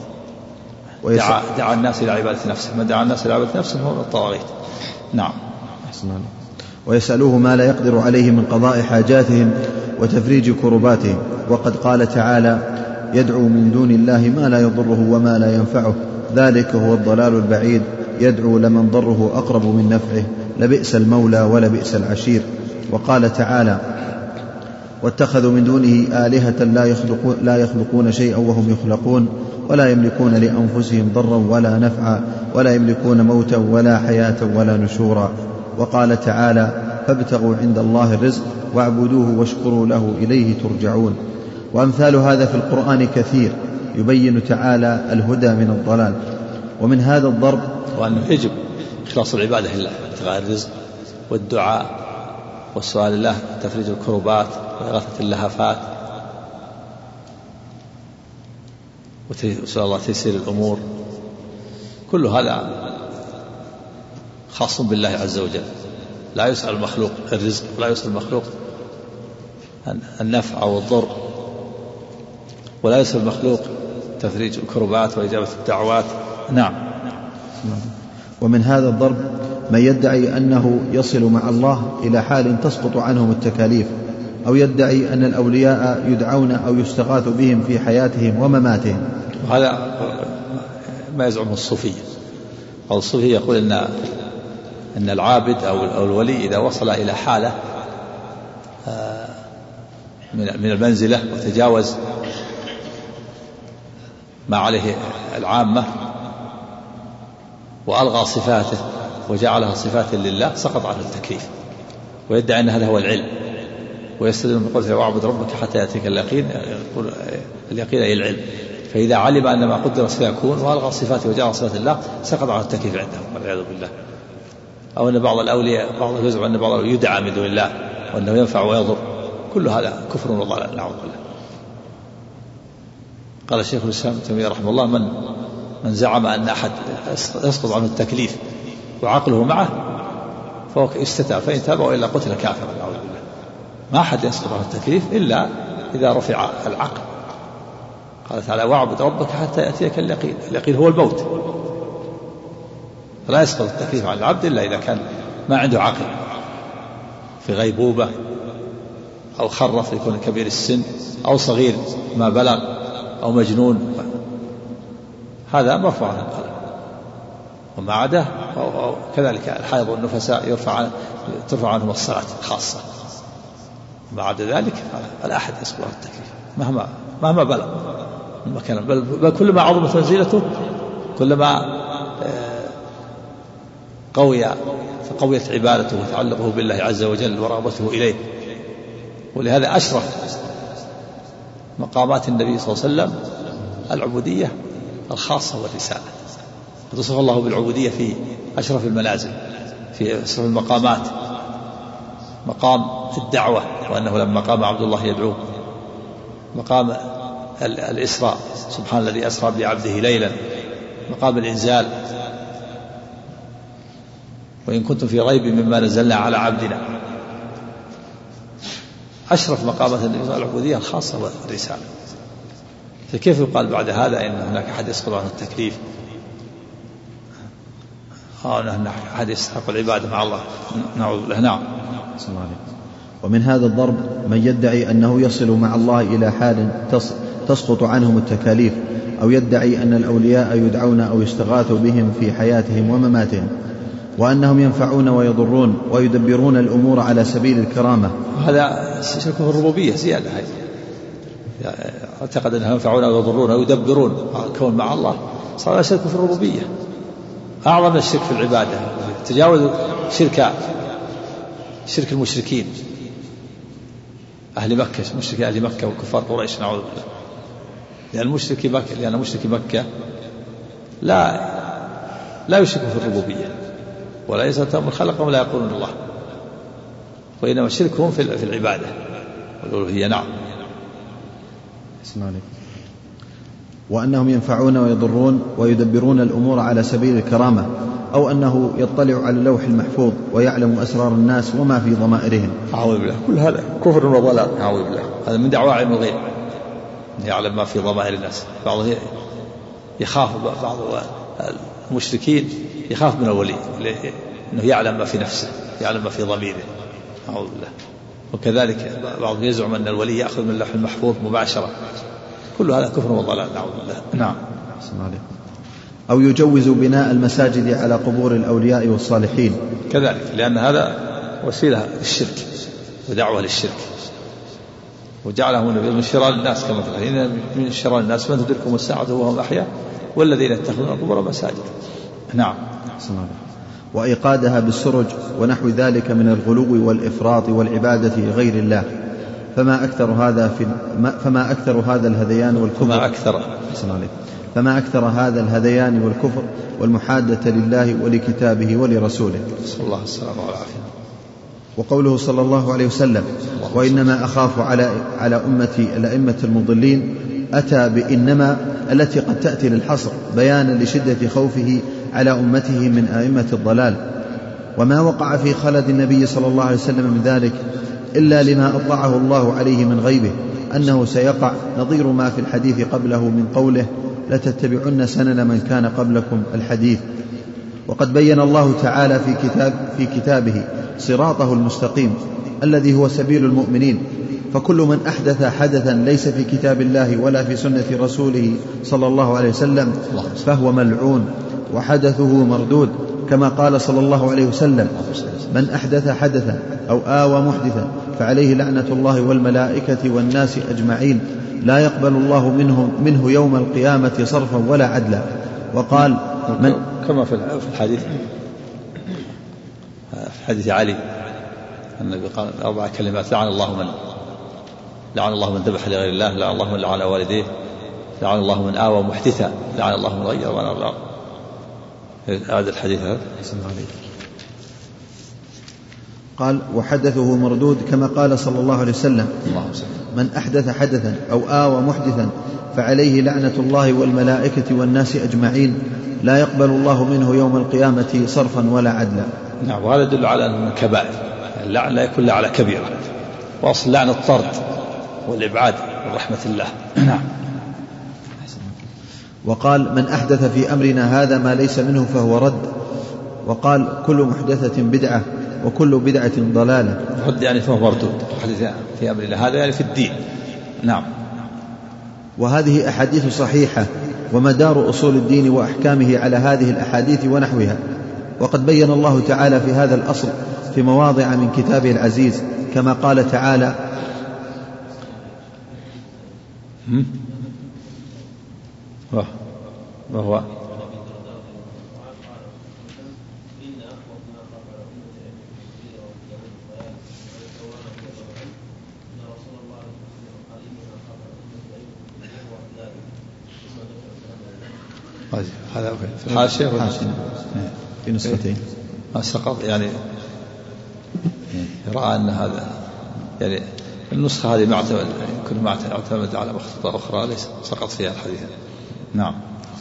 دعا الناس إلى عبادة نفسه، من دعا الناس إلى عبادة نفسه هو من الطواغيت. نعم. ويسألوه ما لا يقدر عليه من قضاء حاجاتهم وتفريج كرباتهم. وقد قال تعالى: يدعو من دون الله ما لا يضره وما لا ينفعه، ذلك هو الضلال البعيد، يدعو لمن ضره أقرب من نفعه، لبئس المولى ولبئس العشير. وقال تعالى: واتخذوا من دونه آلهة لا يخلقون شيئا وهم يخلقون ولا يملكون لأنفسهم ضرا ولا نفعا ولا يملكون موتا ولا حياة ولا نشورا. وقال تعالى: فابتغوا عند الله الرزق واعبدوه واشكروا له إليه ترجعون. وأمثال هذا في القرآن كثير يبين تعالى الهدى من الضلال. ومن هذا الضرب وأنه يجب إخلاص العبادة لله، ابتغاء الرزق والدعاء والسؤال الله، تفريج الكربات وإغاثة اللهفات، وسؤال الله تيسير الأمور، كل هذا خاص بالله عز وجل. لا يسأل المخلوق الرزق ولا يسأل المخلوق النفع أو الضر، ولا يسأل المخلوق تفريج الكربات وإجابة الدعوات. نعم. ومن هذا الضرب من يدعي أنه يصل مع الله إلى حال تسقط عنهم التكاليف، أو يدعي أن الأولياء يدعون أو يستغاث بهم في حياتهم ومماتهم. وهذا ما يزعمه الصوفية. أو الصوفية يقول أن العابد أو الولي إذا وصل إلى حالة من المنزلة وتجاوز ما عليه العامة وألغى صفاته وجعلها صفات لله سقط عنه التكليف، ويدعي أن هذا هو العلم، ويستدل من قوله: واعبد ربك حتى يأتيك اليقين. يقول اليقين أي العلم. فإذا علم أن ما قدر سيكون وألغى صفاته وجعل صفات الله سقط عنه التكليف عندهم والعياذ بالله. أو أن بعض الأولياء بعض يزعم أن بعض يدعى من دون الله وأنه ينفع ويضر، كل هذا كفر وضلال، نعوذ بالله. قال الشيخ الإسلام ابن تيمية رحمه الله: من زعم أن أحد يسقط عنه التكليف وعقله معه فهو يستتاب، فإن تاب وإلا قتل كافرا، نعوذ بالله. ما أحد يسقط عنه التكليف إلا إذا رفع العقل. قال تعالى: واعبد ربك حتى يأتيك اليقين. اليقين هو الموت، فلا يسقط التكليف عن العبد إلا إذا كان ما عنده عقل، في غيبوبة أو خرف يكون كبير السن أو صغير ما بلغ أو مجنون، هذا مرفوع عن القلم. وما عداه كذلك الحائض والنفساء ترفع عنهم الصلاة الخاصة. ما عدا ذلك فلا أحد يسقط عنه التكليف مهما بلغ المكان، بل كلما عظمت منزلته كلما فقويت عبادته وتعلقه بالله عز وجل ورغبته إليه. ولهذا أشرف مقامات النبي صلى الله عليه وسلم العبودية الخاصة والرسالة. وتصف الله بالعبودية في أشرف المنازل، في أشرف المقامات، مقام الدعوة، وأنه لما قام عبد الله يدعوه، مقام الإسراء، سبحان الذي أسرى بعبده ليلا، مقام الإنزال، وإن كنتم في ريب مما نزلنا على عبدنا. أشرف مقامات العبودية الخاصة والرسالة. فكيف يقال بعد هذا إن هناك أحد يسقط عنه التكليف أو أن أحد يستحق العبادة مع الله؟ نعوذ بالله. نعم. ومن هذا الضرب من يدعي أنه يصل مع الله إلى حال تسقط عنهم التكاليف، أو يدعي أن الأولياء يدعون أو يستغاثوا بهم في حياتهم ومماتهم، وأنهم ينفعون ويضرون ويدبرون الأمور على سبيل الكرامة. هذا شرك في الربوبية زيادة. اعتقد أنهم ينفعون ويضرون ويدبرون الكون مع الله، صار شرك في الربوبية أعظم الشرك في العبادة. تجاوز شرك المشركين أهل مكة، مشركي أهل مكة وكفار قريش، نعوذ بالله. لأن مشركي مكة لا يشركوا في الربوبية ولا يزالون خلقهم ولا يقولون الله، وإنما شركهم في العبادة. والألوهية. نعم. اسمع عليك. وأنهم ينفعون ويضرون ويدبرون الأمور على سبيل الكرامة، أو أنه يطلع على اللوح المحفوظ ويعلم أسرار الناس وما في ضمائرهم. أعوذ بالله، كل هذا كفر وضلال. أعوذ بالله، هذا من دعوى علم الغيب، يعلم ما في ضمائر الناس. بعض يخاف، بعض المشركين يخاف من الولي أنه يعلم ما في نفسه، يعلم ما في ضميره. أعوذ بالله. وكذلك بعضهم يزعم أن الولي يأخذ من اللوح المحفوظ مباشرة. كل هذا كفر وضلال. نعوذ بالله. نعم. أو يجوز بناء المساجد على قبور الأولياء والصالحين، كذلك، لأن هذا وسيلة للشرك ودعوة للشرك، وجعله النبي من شرار الناس كما في الحديث: من شرار الناس من تدركهم الساعة وهم أحياء والذين يتخذون القبور مساجد. نعم. وإيقادها بالسرج ونحو ذلك من الغلو والإفراط والعبادة لغير الله، فما أكثر هذا الهذيان والكفر. فما أكثر هذا الهذيان والكفر والمحادة لله ولكتابه ولرسوله صلى الله عليه وسلم. وقوله صلى الله عليه وسلم: وإنما أخاف على أمتي الأئمة المضلين، أتى بإنما التي قد تأتي للحصر بيانا لشدة خوفه على أمته من أئمة الضلال، وما وقع في خلد النبي صلى الله عليه وسلم من ذلك إلا لما أطلعه الله عليه من غيبه أنه سيقع، نظير ما في الحديث قبله من قوله: لتتبعن سنن من كان قبلكم الحديث. وقد بين الله تعالى في كتابه صراطه المستقيم الذي هو سبيل المؤمنين، فكل من أحدث حدثا ليس في كتاب الله ولا في سنة رسوله صلى الله عليه وسلم فهو ملعون وحدثه مردود، كما قال صلى الله عليه وسلم: من أحدث حدثا أو آوى محدثا فعليه لعنة الله والملائكة والناس أجمعين، لا يقبل الله منه يوم القيامة صرفا ولا عدلا. وقال كما في الحديث، في حديث علي النبي قال 4 كلمات: لعن الله من ذبح لغير الله، لعن الله من لعن والديه، لعن الله من آوى محدثا، لعن الله من غير ونرى. هذا الحديث هذا. قال: وحدثه مردود، كما قال صلى الله عليه وسلم: من أحدث حدثا أو آوى محدثا فعليه لعنة الله والملائكة والناس أجمعين، لا يقبل الله منه يوم القيامة صرفا ولا عدلا. نعم. وهذا يدل على أن الكبائر اللعن لا يكون على كبيرة، وأصل لعن الطرد والإبعاد من رحمة الله. نعم. وقال: من أحدث في أمرنا هذا ما ليس منه فهو رد. وقال: كل محدثة بدعة وكل بدعة ضلالة. رد يعني فهو مردود، حدث في أمرنا هذا يعني في الدين. نعم. وهذه أحاديث صحيحة، ومدار أصول الدين وأحكامه على هذه الأحاديث ونحوها. وقد بين الله تعالى في هذا الأصل في مواضع من كتابه العزيز، كما قال تعالى: وهو هذا في الحاشية في نسختين ما سقط، يعني رأى أن هذا يعني النسخة هذه معتمد، كل ما اعتمد على مخطوطة أخرى ليس سقط فيها الحديث. نعم.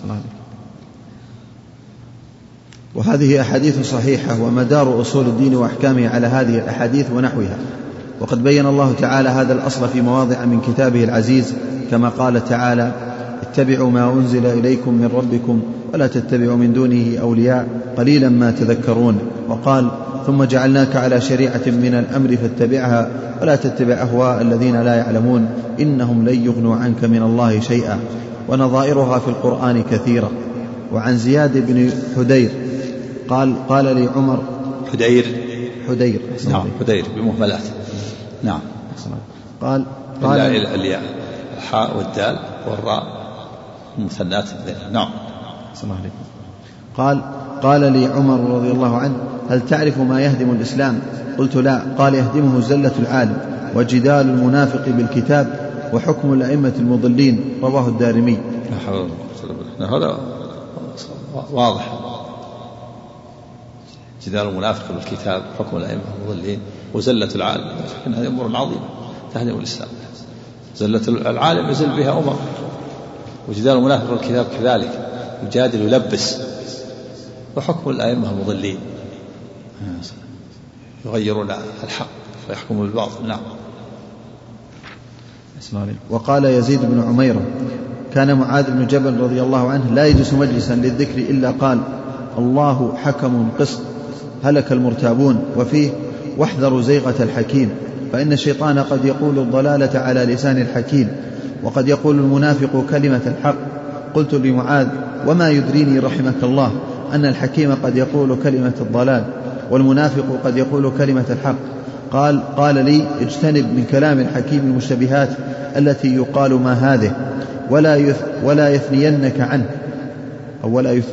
وهذه أحاديث صحيحة، ومدار أصول الدين وأحكامه على هذه الأحاديث ونحوها. وقد بين الله تعالى هذا الأصل في مواضع من كتابه العزيز، كما قال تعالى: اتبعوا ما أنزل إليكم من ربكم ولا تتبعوا من دونه أولياء قليلا ما تذكرون. وقال: ثم جعلناك على شريعة من الأمر فاتبعها ولا تتبع أهواء الذين لا يعلمون إنهم لن يغنوا عنك من الله شيئا. ونظائرها في القرآن كثيرة. وعن زياد بن حدير قال لي عمر حدير نعم حدير بمهملات. نعم. قال الياء الحاء والدال والراء مثنات. نعم. قال لي عمر رضي الله عنه: هل تعرف ما يهدم الإسلام؟ قلت: لا. قال: يهدمه زلة العالم وجدال المنافق بالكتاب وحكم الأئمة المضلين. رواه الدارمي. هذا واضح، جدال المنافق بالكتاب، حكم الأئمة المضلين، وزلة العالم، لكن هذه أمور عظيمة. تهدم الإسلام. زلة العالم يزل بها أمم، وجدال المنافق والكتاب كذلك يجادل ويلبس. وحكم الأئمة المضلين يغيرون الحق ويحكمون بالباطل. نعم. وقال يزيد بن عميرة كان معاذ بن جبل رضي الله عنه لا يجلس مجلسا للذكر إلا قال الله حكم قسط هلك المرتابون، وفيه واحذروا زيغة الحكيم فإن الشيطان قد يقول الضلالة على لسان الحكيم، وقد يقول المنافق كلمة الحق. قلت لمعاذ وما يدريني رحمك الله أن الحكيم قد يقول كلمة الضلال والمنافق قد يقول كلمة الحق؟ قال لي اجتنب من كلام الحكيم المشتبهات التي يقال ما هذه ولا يثنينك عنه، أو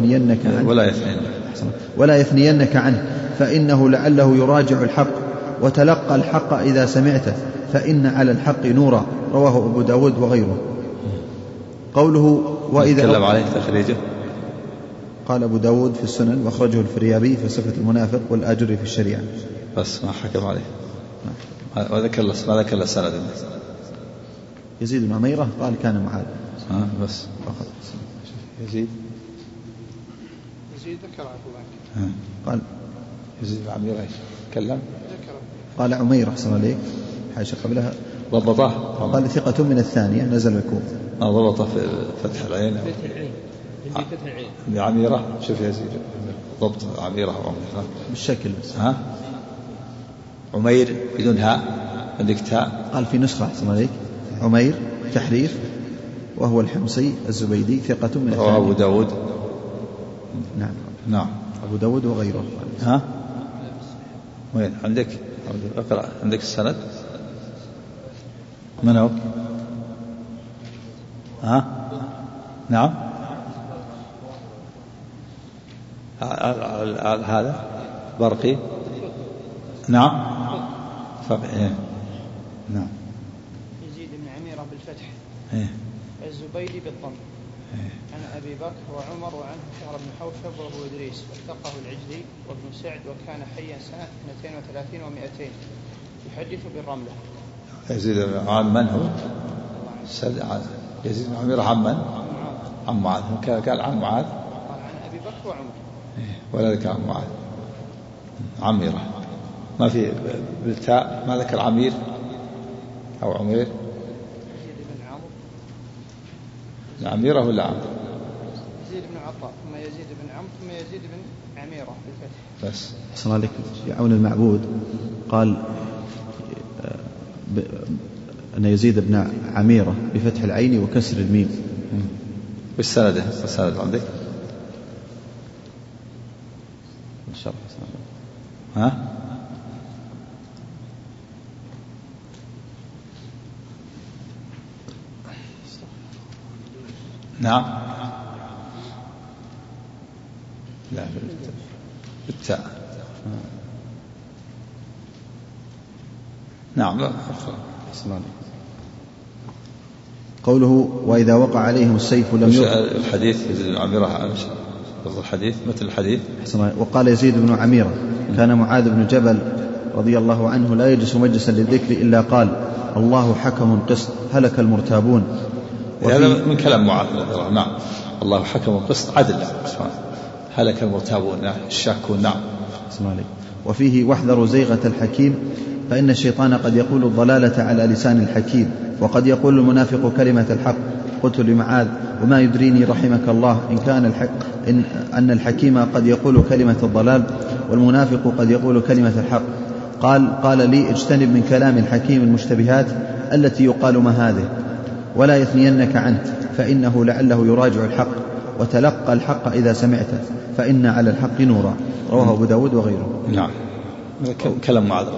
ولا يثنينك عنه فإنه لعله يراجع الحق، وتلقى الحق إذا سمعته فإن على الحق نورا. رواه أبو داود وغيره. قوله وإذا تكلم عليه تخريجه، قال أبو داود في السنن وأخرجه الفريابي في صفة المنافق والآجري في الشريعة. بس ما حكم عليه. ما ذكر السند. يزيد بن عميرة قال كان معاذ. بس يزيد ذكر قال يزيد بن عميرة تكلم قال عمير أحسن عليك حاشا قبلها ضبطه قال ثقة من الثانية نزل الكوفة. ضبطه في فتح العين عميرة. شوف يزيد ضبط عميرة وعميرة بالشكل بس. عمير بدون هاء عندك تاء. قال في نسخة أحسن عليك عمير تحريف وهو الحمصي الزبيدي ثقة من الثانية. أبو داود. نعم أبو داود وغيره. وين عندك اقرأ عندك السند من هو؟ نعم هذا برقي. نعم نعم. يزيد بن عميرة بالفتح الزبيدي بالضم عن أبي بكر وعمر وعنه شهر بن حوشب وأبو إدريس وثقه العجلي وابن سعد وكان حيا سنة 32 و200 يحدث بالرملة. يزيد عن من هو؟ يزيد بن عميرة عن من؟ عن معاذ. قال عن معاذ. قال عن أبي بكر وعمر ولا ذكر عن معاذ. عميرة ما في بالتاء. ما ذكر عمير أو عمير. يزيد بن عمرو عميرة ولا عمرو؟ يزيد بن عطاء ثم يزيد بن عمرو ثم يزيد بن عميرة بالفتح. بس صلى الله عليك يعون المعبود قال أن يزيد بن عميرة بفتح العين وكسر الميم. بالسند عندك الشرح. نعم لا بالتاء. نعم لا. قوله وإذا وقع عليهم السيف لم يقع. الحديث يزيد بن عميرة الحديث مثل الحديث. وقال يزيد بن عميرة كان معاذ بن جبل رضي الله عنه لا يجلس مجلسا للذكر إلا قال الله حكم قسط هلك المرتابون. هذا من كلام معاذ رضي الله عنه. نعم الله حكم قسط عدل هلك المرتابون الشاكون. نعم. وفيه واحذروا زيغة الحكيم فإن الشيطان قد يقول الضلالة على لسان الحكيم، وقد يقول المنافق كلمة الحق. قلت لمعاذ وما يدريني رحمك الله أن الحكيم قد يقول كلمة الضلال والمنافق قد يقول كلمة الحق. قال لي اجتنب من كلام الحكيم المشتبهات التي يقال ما هذه ولا يثنينك عنه فإنه لعله يراجع الحق، وتلقى الحق إذا سمعته فإن على الحق نورا. رواه أبو داود وغيره. نعم كلام معاذ.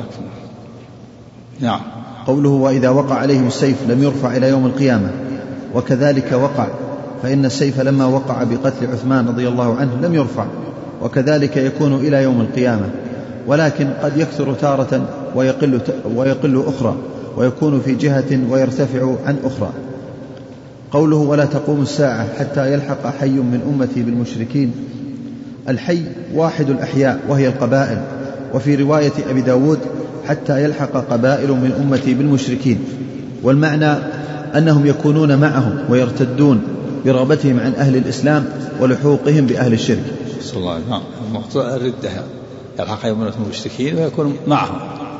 نعم. قوله وإذا وقع عليهم السيف لم يرفع إلى يوم القيامة، وكذلك وقع، فإن السيف لما وقع بقتل عثمان رضي الله عنه لم يرفع، وكذلك يكون إلى يوم القيامة، ولكن قد يكثر تارة ويقل أخرى، ويكون في جهة ويرتفع عن أخرى. قوله ولا تقوم الساعة حتى يلحق حي من أمتي بالمشركين. الحي واحد الأحياء وهي القبائل. وفي رواية أبي داود حتى يلحق قبائل من أمتي بالمشركين. والمعنى أنهم يكونون معهم ويرتدون برغبتهم عن أهل الإسلام ولحوقهم بأهل الشرك. صلى الله عليه وسلم. المقصود الردة يلحق أمة المشركين ويكون معهم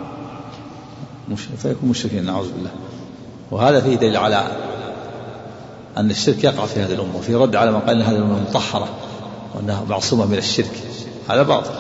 فيكون مشركين نعوذ بالله. وهذا فيه دليل على أن الشرك يقع في هذه الأمة، وفي رد على من قال أن هذه الأمة مطهرة وأنها معصومة من الشرك. هذا باطل.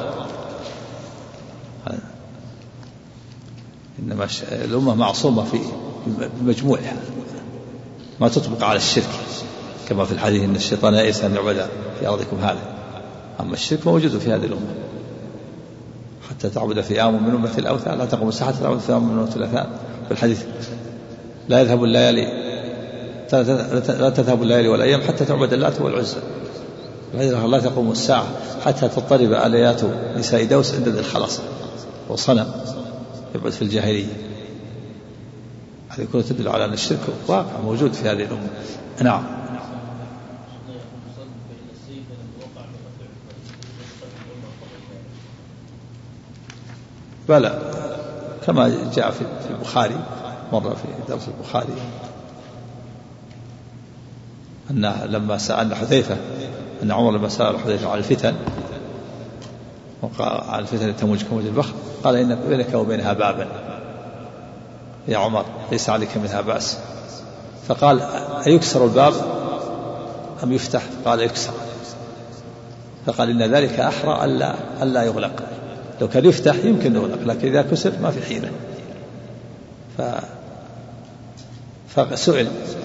إنما الأمة معصومة في مجموعها، ما تطبق على الشرك، كما في الحديث إن الشيطان يئس أن يعبد في أرضكم هذا. أما الشرك موجود في هذه الأمة حتى تعبد فئام من أمة الأوثان، لا تقوم الساعة حتى تعبد فئام من أمة الأوثان. في الحديث لا يذهب الليالي، لا تذهب الليالي والأيام حتى تعبد اللات والعزى. لا تقوم الساعة حتى تضطرب آليات نساء دوس عند ذي الخلاصة، وصنم يبعد في الجاهلية. هذه كلها تدل على أن الشرك واقع موجود في هذه الأمة. نعم. بلى كما جاء في البخاري، مرة في درس البخاري، أن لما سأل حذيفة، أن عمر لما سأل حذيفة عن الفتن، وقال عن الفتن تموج كموج البحر، قال إن بينك وبينها بابا يا عمر ليس عليك منها بأس. فقال أيكسر الباب أم يفتح؟ قال يكسر. فقال إن ذلك أحرى ألا يغلق، لو كان يفتح يمكن يغلق، لكن إذا كسر ما في حيلة. فسئل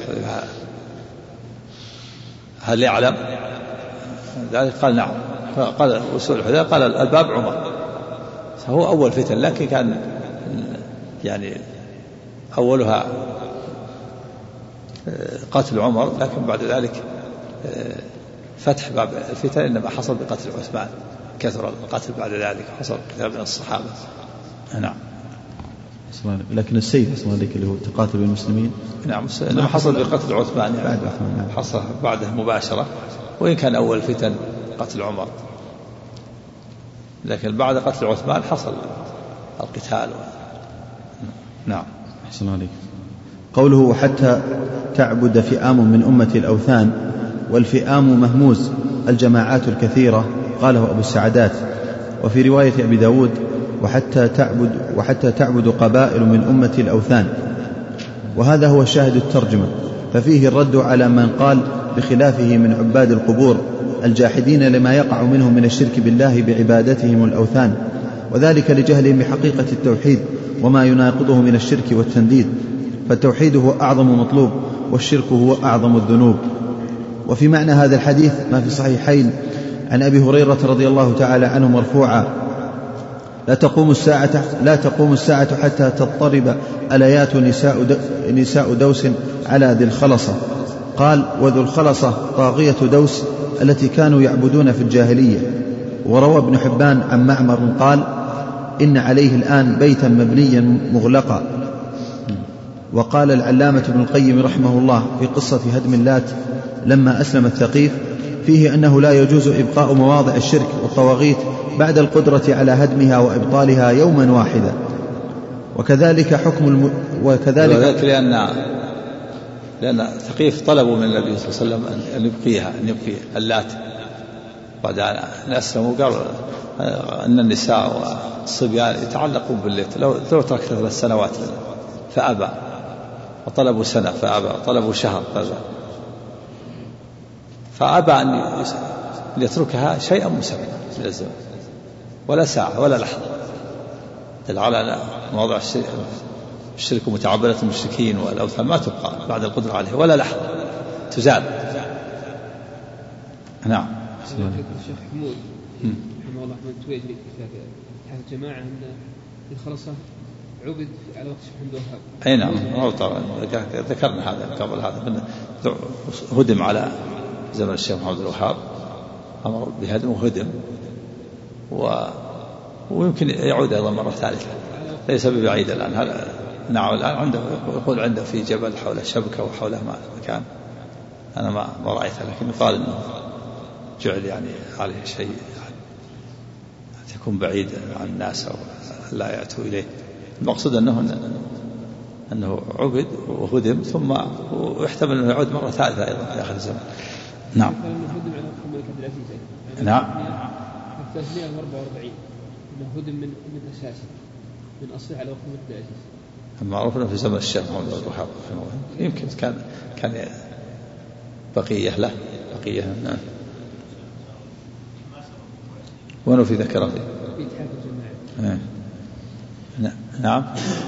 هل يعلم ذلك؟ قال نعم. فقال وسئل حذيفة قال الباب عمر. فهو أول فتن، لكن كان يعني أولها قتل عمر، لكن بعد ذلك فتح باب الفتن إنما حصل بقتل عثمان، كثر القتل بعد ذلك، حصل كثير من الصحابة. نعم. لكن السيف أصلا ذلك اللي هو تقاتل المسلمين، نعم، إنما حصل بقتل عثمان يعني حصل بعده مباشرة، وإن كان أول فتن قتل عمر، لكن بعد قتل عثمان حصل القتال. نعم. أحسن عليك. قوله حتى تعبد فئام من أمة الأوثان، والفئام مهموز الجماعات الكثيرة، قاله أبو السعدات. وفي رواية أبي داود وحتى تعبد قبائل من أمة الأوثان. وهذا هو شاهد الترجمة، ففيه الرد على من قال بخلافه من عباد القبور الجاحدين لما يقع منهم من الشرك بالله بعبادتهم الأوثان، وذلك لجهلهم بحقيقة التوحيد وما يناقضه من الشرك والتنديد، فالتوحيد هو أعظم مطلوب، والشرك هو أعظم الذنوب. وفي معنى هذا الحديث ما في صحيحين عن أبي هريرة رضي الله تعالى عنه مرفوعا: لا تقوم الساعة حتى تضطرب أليات نساء دوس على ذي الخلصة. قال: وذو الخلصة طاغية دوس التي كانوا يعبدون في الجاهلية. وروى ابن حبان عن معمر قال: إن عليه الآن بيتا مبنيا مغلقا. وقال العلامة ابن القيم رحمه الله في قصة هدم اللات لما أسلم الثقيف فيه أنه لا يجوز إبقاء مواضع الشرك والطواغيت بعد القدرة على هدمها وإبطالها يوما واحدا. وكذلك حكم وذلك لأن الثقيف طلبوا من النبي صلى الله عليه وسلم أن يبقي اللات بعد أن أسلموا، قالوا أن النساء والصبيان يتعلقون بالليت، لو ترك 3 سنوات فأبى، وطلبوا سنة فأبى، وطلبوا شهر فأبى أن يتركها شيئا مسمى من الزمن، ولا ساعة ولا لحظة. دل على مواضع الشرك ومتعبدة المشركين والأوثان ما تبقى بعد القدرة عليه ولا لحظة، تزال. نعم. الشيخ حمود رحمه الله من تويجري في هذه الجماعة أن الخلصة عبد على وقت الشيخ محمد الوهاب. أي نعم، ذكرنا هذا قبل هذا، هدم على زمن الشيخ محمد الوهاب، أمر بهدم وهدم، ويمكن يعود أيضا مرة ثالثة، ليس ببعيد الآن. هذا نعم، الآن عنده يقول عنده في جبل حوله شبكة وحوله مكان، أنا ما رأيته، لكن يقال إنه جعل يعني عليه شيء تكون بعيد عن الناس أو لا يأتوا إليه. المقصود أنه عبد وهدم ثم ويحتمل أنه يعود مرة ثالثة أيضا في آخر الزمان. نعم. نعم. 344 أنه هدم من أساسه من أصله على وقت الملك عبد العزيز. معروف أنه في زمن الشيخ محمد بن الوهاب يمكن كان بقية له بقية. وأنه في ذكره فيه. نعم.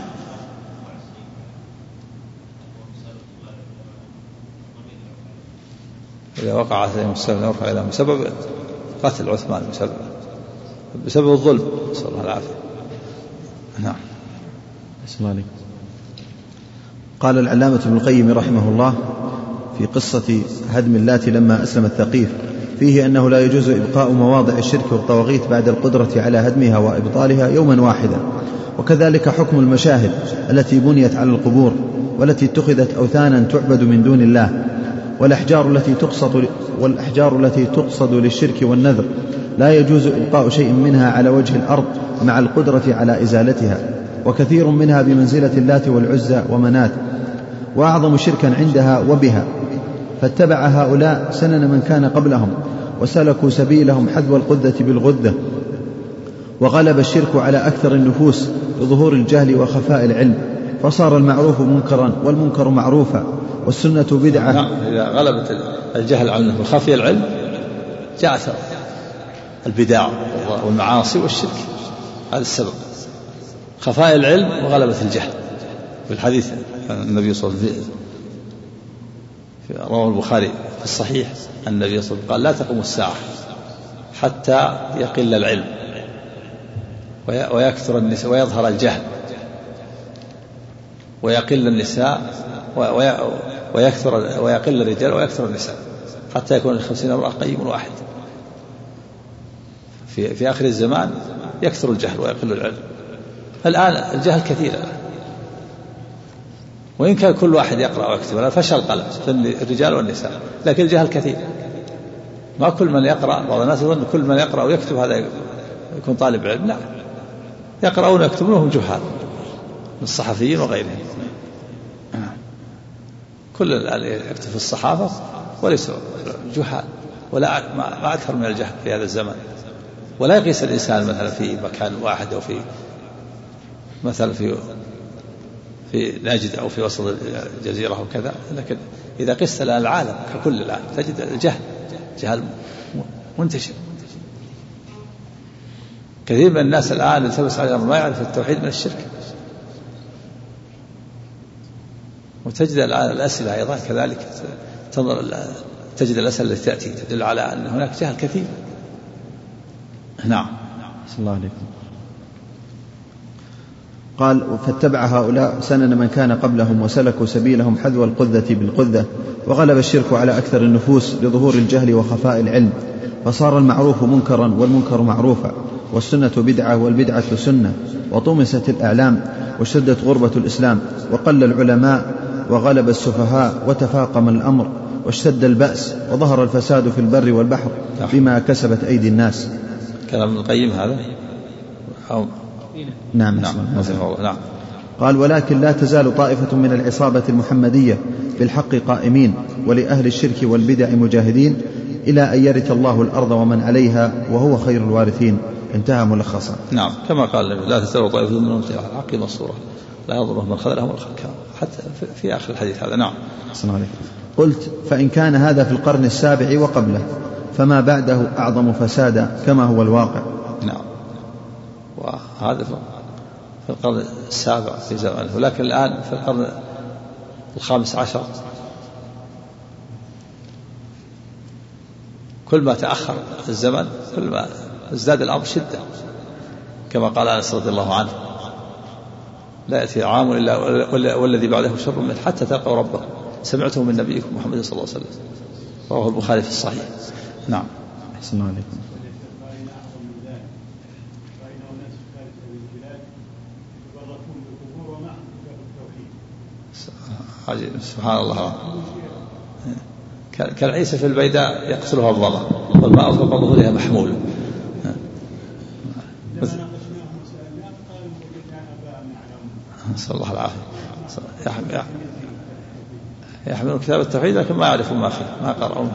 إذا وقع عليهم السبب يرفع إلى سبب قتل عثمان بسبب الظلم، نسأل الله العافية. نعم. بسم الله عليك. قال العلامة ابن القيم رحمه الله في قصة هدم اللات لما أسلم الثقيف فيه أنه لا يجوز إبقاء مواضع الشرك والطواغيت بعد القدرة على هدمها وإبطالها يوما واحدا، وكذلك حكم المشاهد التي بنيت على القبور والتي اتخذت أوثانا تعبد من دون الله، والأحجار التي تقصد للشرك والنذر لا يجوز إبقاء شيء منها على وجه الأرض مع القدرة على إزالتها، وكثير منها بمنزلة اللات والعزى ومنات، وأعظم شركا عندها وبها، فاتبع هؤلاء سنن من كان قبلهم وسلكوا سبيلهم حذو القذة بالغذة، وغلب الشرك على أكثر النفوس بظهور الجهل وخفاء العلم، فصار المعروف منكرا والمنكر معروفا والسنة بدعة. إذا غلبت الجهل على وخفي العلم جاءت البدع والمعاصي والشرك، هذا السبب، خفاء العلم وغلبة الجهل. في الحديث النبي صلى الله عليه وسلم رواه البخاري في الصحيح أن النبي صلى الله عليه وسلم قال لا تقوم الساعة حتى يقل العلم ويكثر النساء ويظهر الجهل ويقل النساء ويقل الرجال ويكثر النساء حتى يكون 50 امرأة قيم واحد. في آخر الزمان يكثر الجهل ويقل العلم. الآن الجهل كثير، وإن كان كل واحد يقرأ ويكتب ولا فشل القلم الرجال والنساء، لكن الجهل كثير. ما كل من يقرأ، بعض الناس يظن كل من يقرأ ويكتب هذا يكون طالب علم، لا، يقرأون ويكتبون وهم جهال من الصحفيين وغيرهم. كل الآن يكتب في الصحافة وليس جهال، ولا ما أكثر من الجهل في هذا الزمن. ولا يقيس الإنسان مثلا في مكان واحد أو في مثلا في نجد أو في وسط الجزيرة أو كذا، لكن إذا قست الآن العالم ككل الآن تجد الجهل منتشر. كثير من الناس الآن يلتبس عليهم ما يعرف التوحيد من الشرك. وتجد الآن الأسئلة أيضا كذلك، تجد الأسئلة التي تأتي تدل على أن هناك جهل كثير. نعم. بسم الله عليكم. قال فاتبع هؤلاء سنن من كان قبلهم وسلكوا سبيلهم حذو القذة بالقذة، وغلب الشرك على أكثر النفوس لظهور الجهل وخفاء العلم، فصار المعروف منكرا والمنكر معروفا والسنة بدعة والبدعة سنة، وطمست الأعلام وشدت غربة الإسلام، وقل العلماء وغلب السفهاء وتفاقم الأمر واشتد البأس وظهر الفساد في البر والبحر بما كسبت أيدي الناس. كلام ابن القيم هذا. نعم. قال ولكن لا تزال طائفة من العصابة المحمدية بالحق قائمين ولأهل الشرك والبدع مجاهدين إلى أن يرث الله الأرض ومن عليها وهو خير الوارثين. انتهى ملخصا. نعم، كما قال لا تزال طائفة من الحق منصورة لا يضرهم من خذلهم الخلق، حتى في آخر الحديث هذا. نعم. قلت فإن كان هذا في القرن السابع وقبله فما بعده أعظم فسادا كما هو الواقع. نعم، وهذا في القرن السابع في زمانه، ولكن الآن في القرن الخامس عشر كل ما تأخر الزمن كل ما ازداد الأمر شدة، كما قال أنس رضي الله عنه لا يأتي عام إلا والذي بعده شر منه حتى تلقوا ربكم سمعته من نبيكم محمد صلى الله عليه وسلم، رواه البخاري في الصحيح. نعم. أحسن الله عليكم. سبحان الله، كالعيسى في البيداء يقتلها الظما والماء فوق ظهورها محمول. نسأل الله العافية. يحملون كتاب التوحيد لكن ما يعرفون ما فيه، ما قرأوه.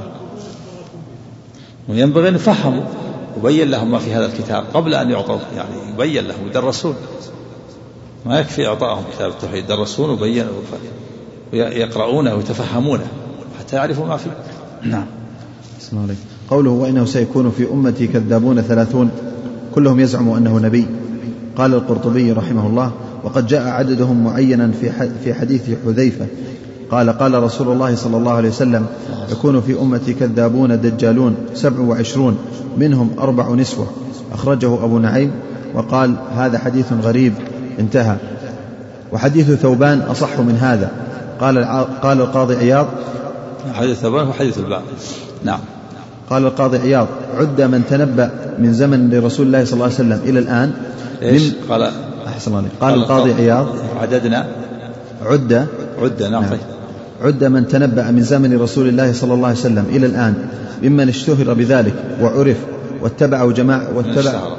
وينبغي أن يفهموا ويبين لهم ما في هذا الكتاب قبل أن يعطوه، يعني يبين لهم ويدرسون، ما يكفي إعطائهم كتاب التوحيد، يدرسون ويبين ويقرؤونه ويتفهمونه حتى يعرفوا ما فيه. نعم. بسم الله عليك. قوله وإنه سيكون في أمتي كذابون 30 كلهم يزعم أنه نبي. قال القرطبي رحمه الله وقد جاء عددهم معينا في حديث حذيفة قال رسول الله صلى الله عليه وسلم يكون في أمتي كذابون دجالون 27 منهم 4 نسوة. أخرجه أبو نعيم وقال هذا حديث غريب، انتهى. وحديث ثوبان أصح من هذا. قال القاضي عياض حديث ثوبان وحديث الباب. نعم. قال القاضي عياض عد من تنبأ من زمن لرسول الله صلى الله عليه وسلم إلى الآن. قال أحسن الله. قال القاضي عياض عددنا عد نعم. عد من تنبأ من زمن رسول الله صلى الله عليه وسلم إلى الآن ممن اشتهر بذلك وعرف واتبعه جماعة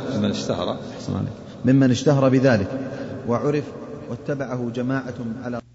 ممن اشتهر بذلك وعرف واتبعه جماعة على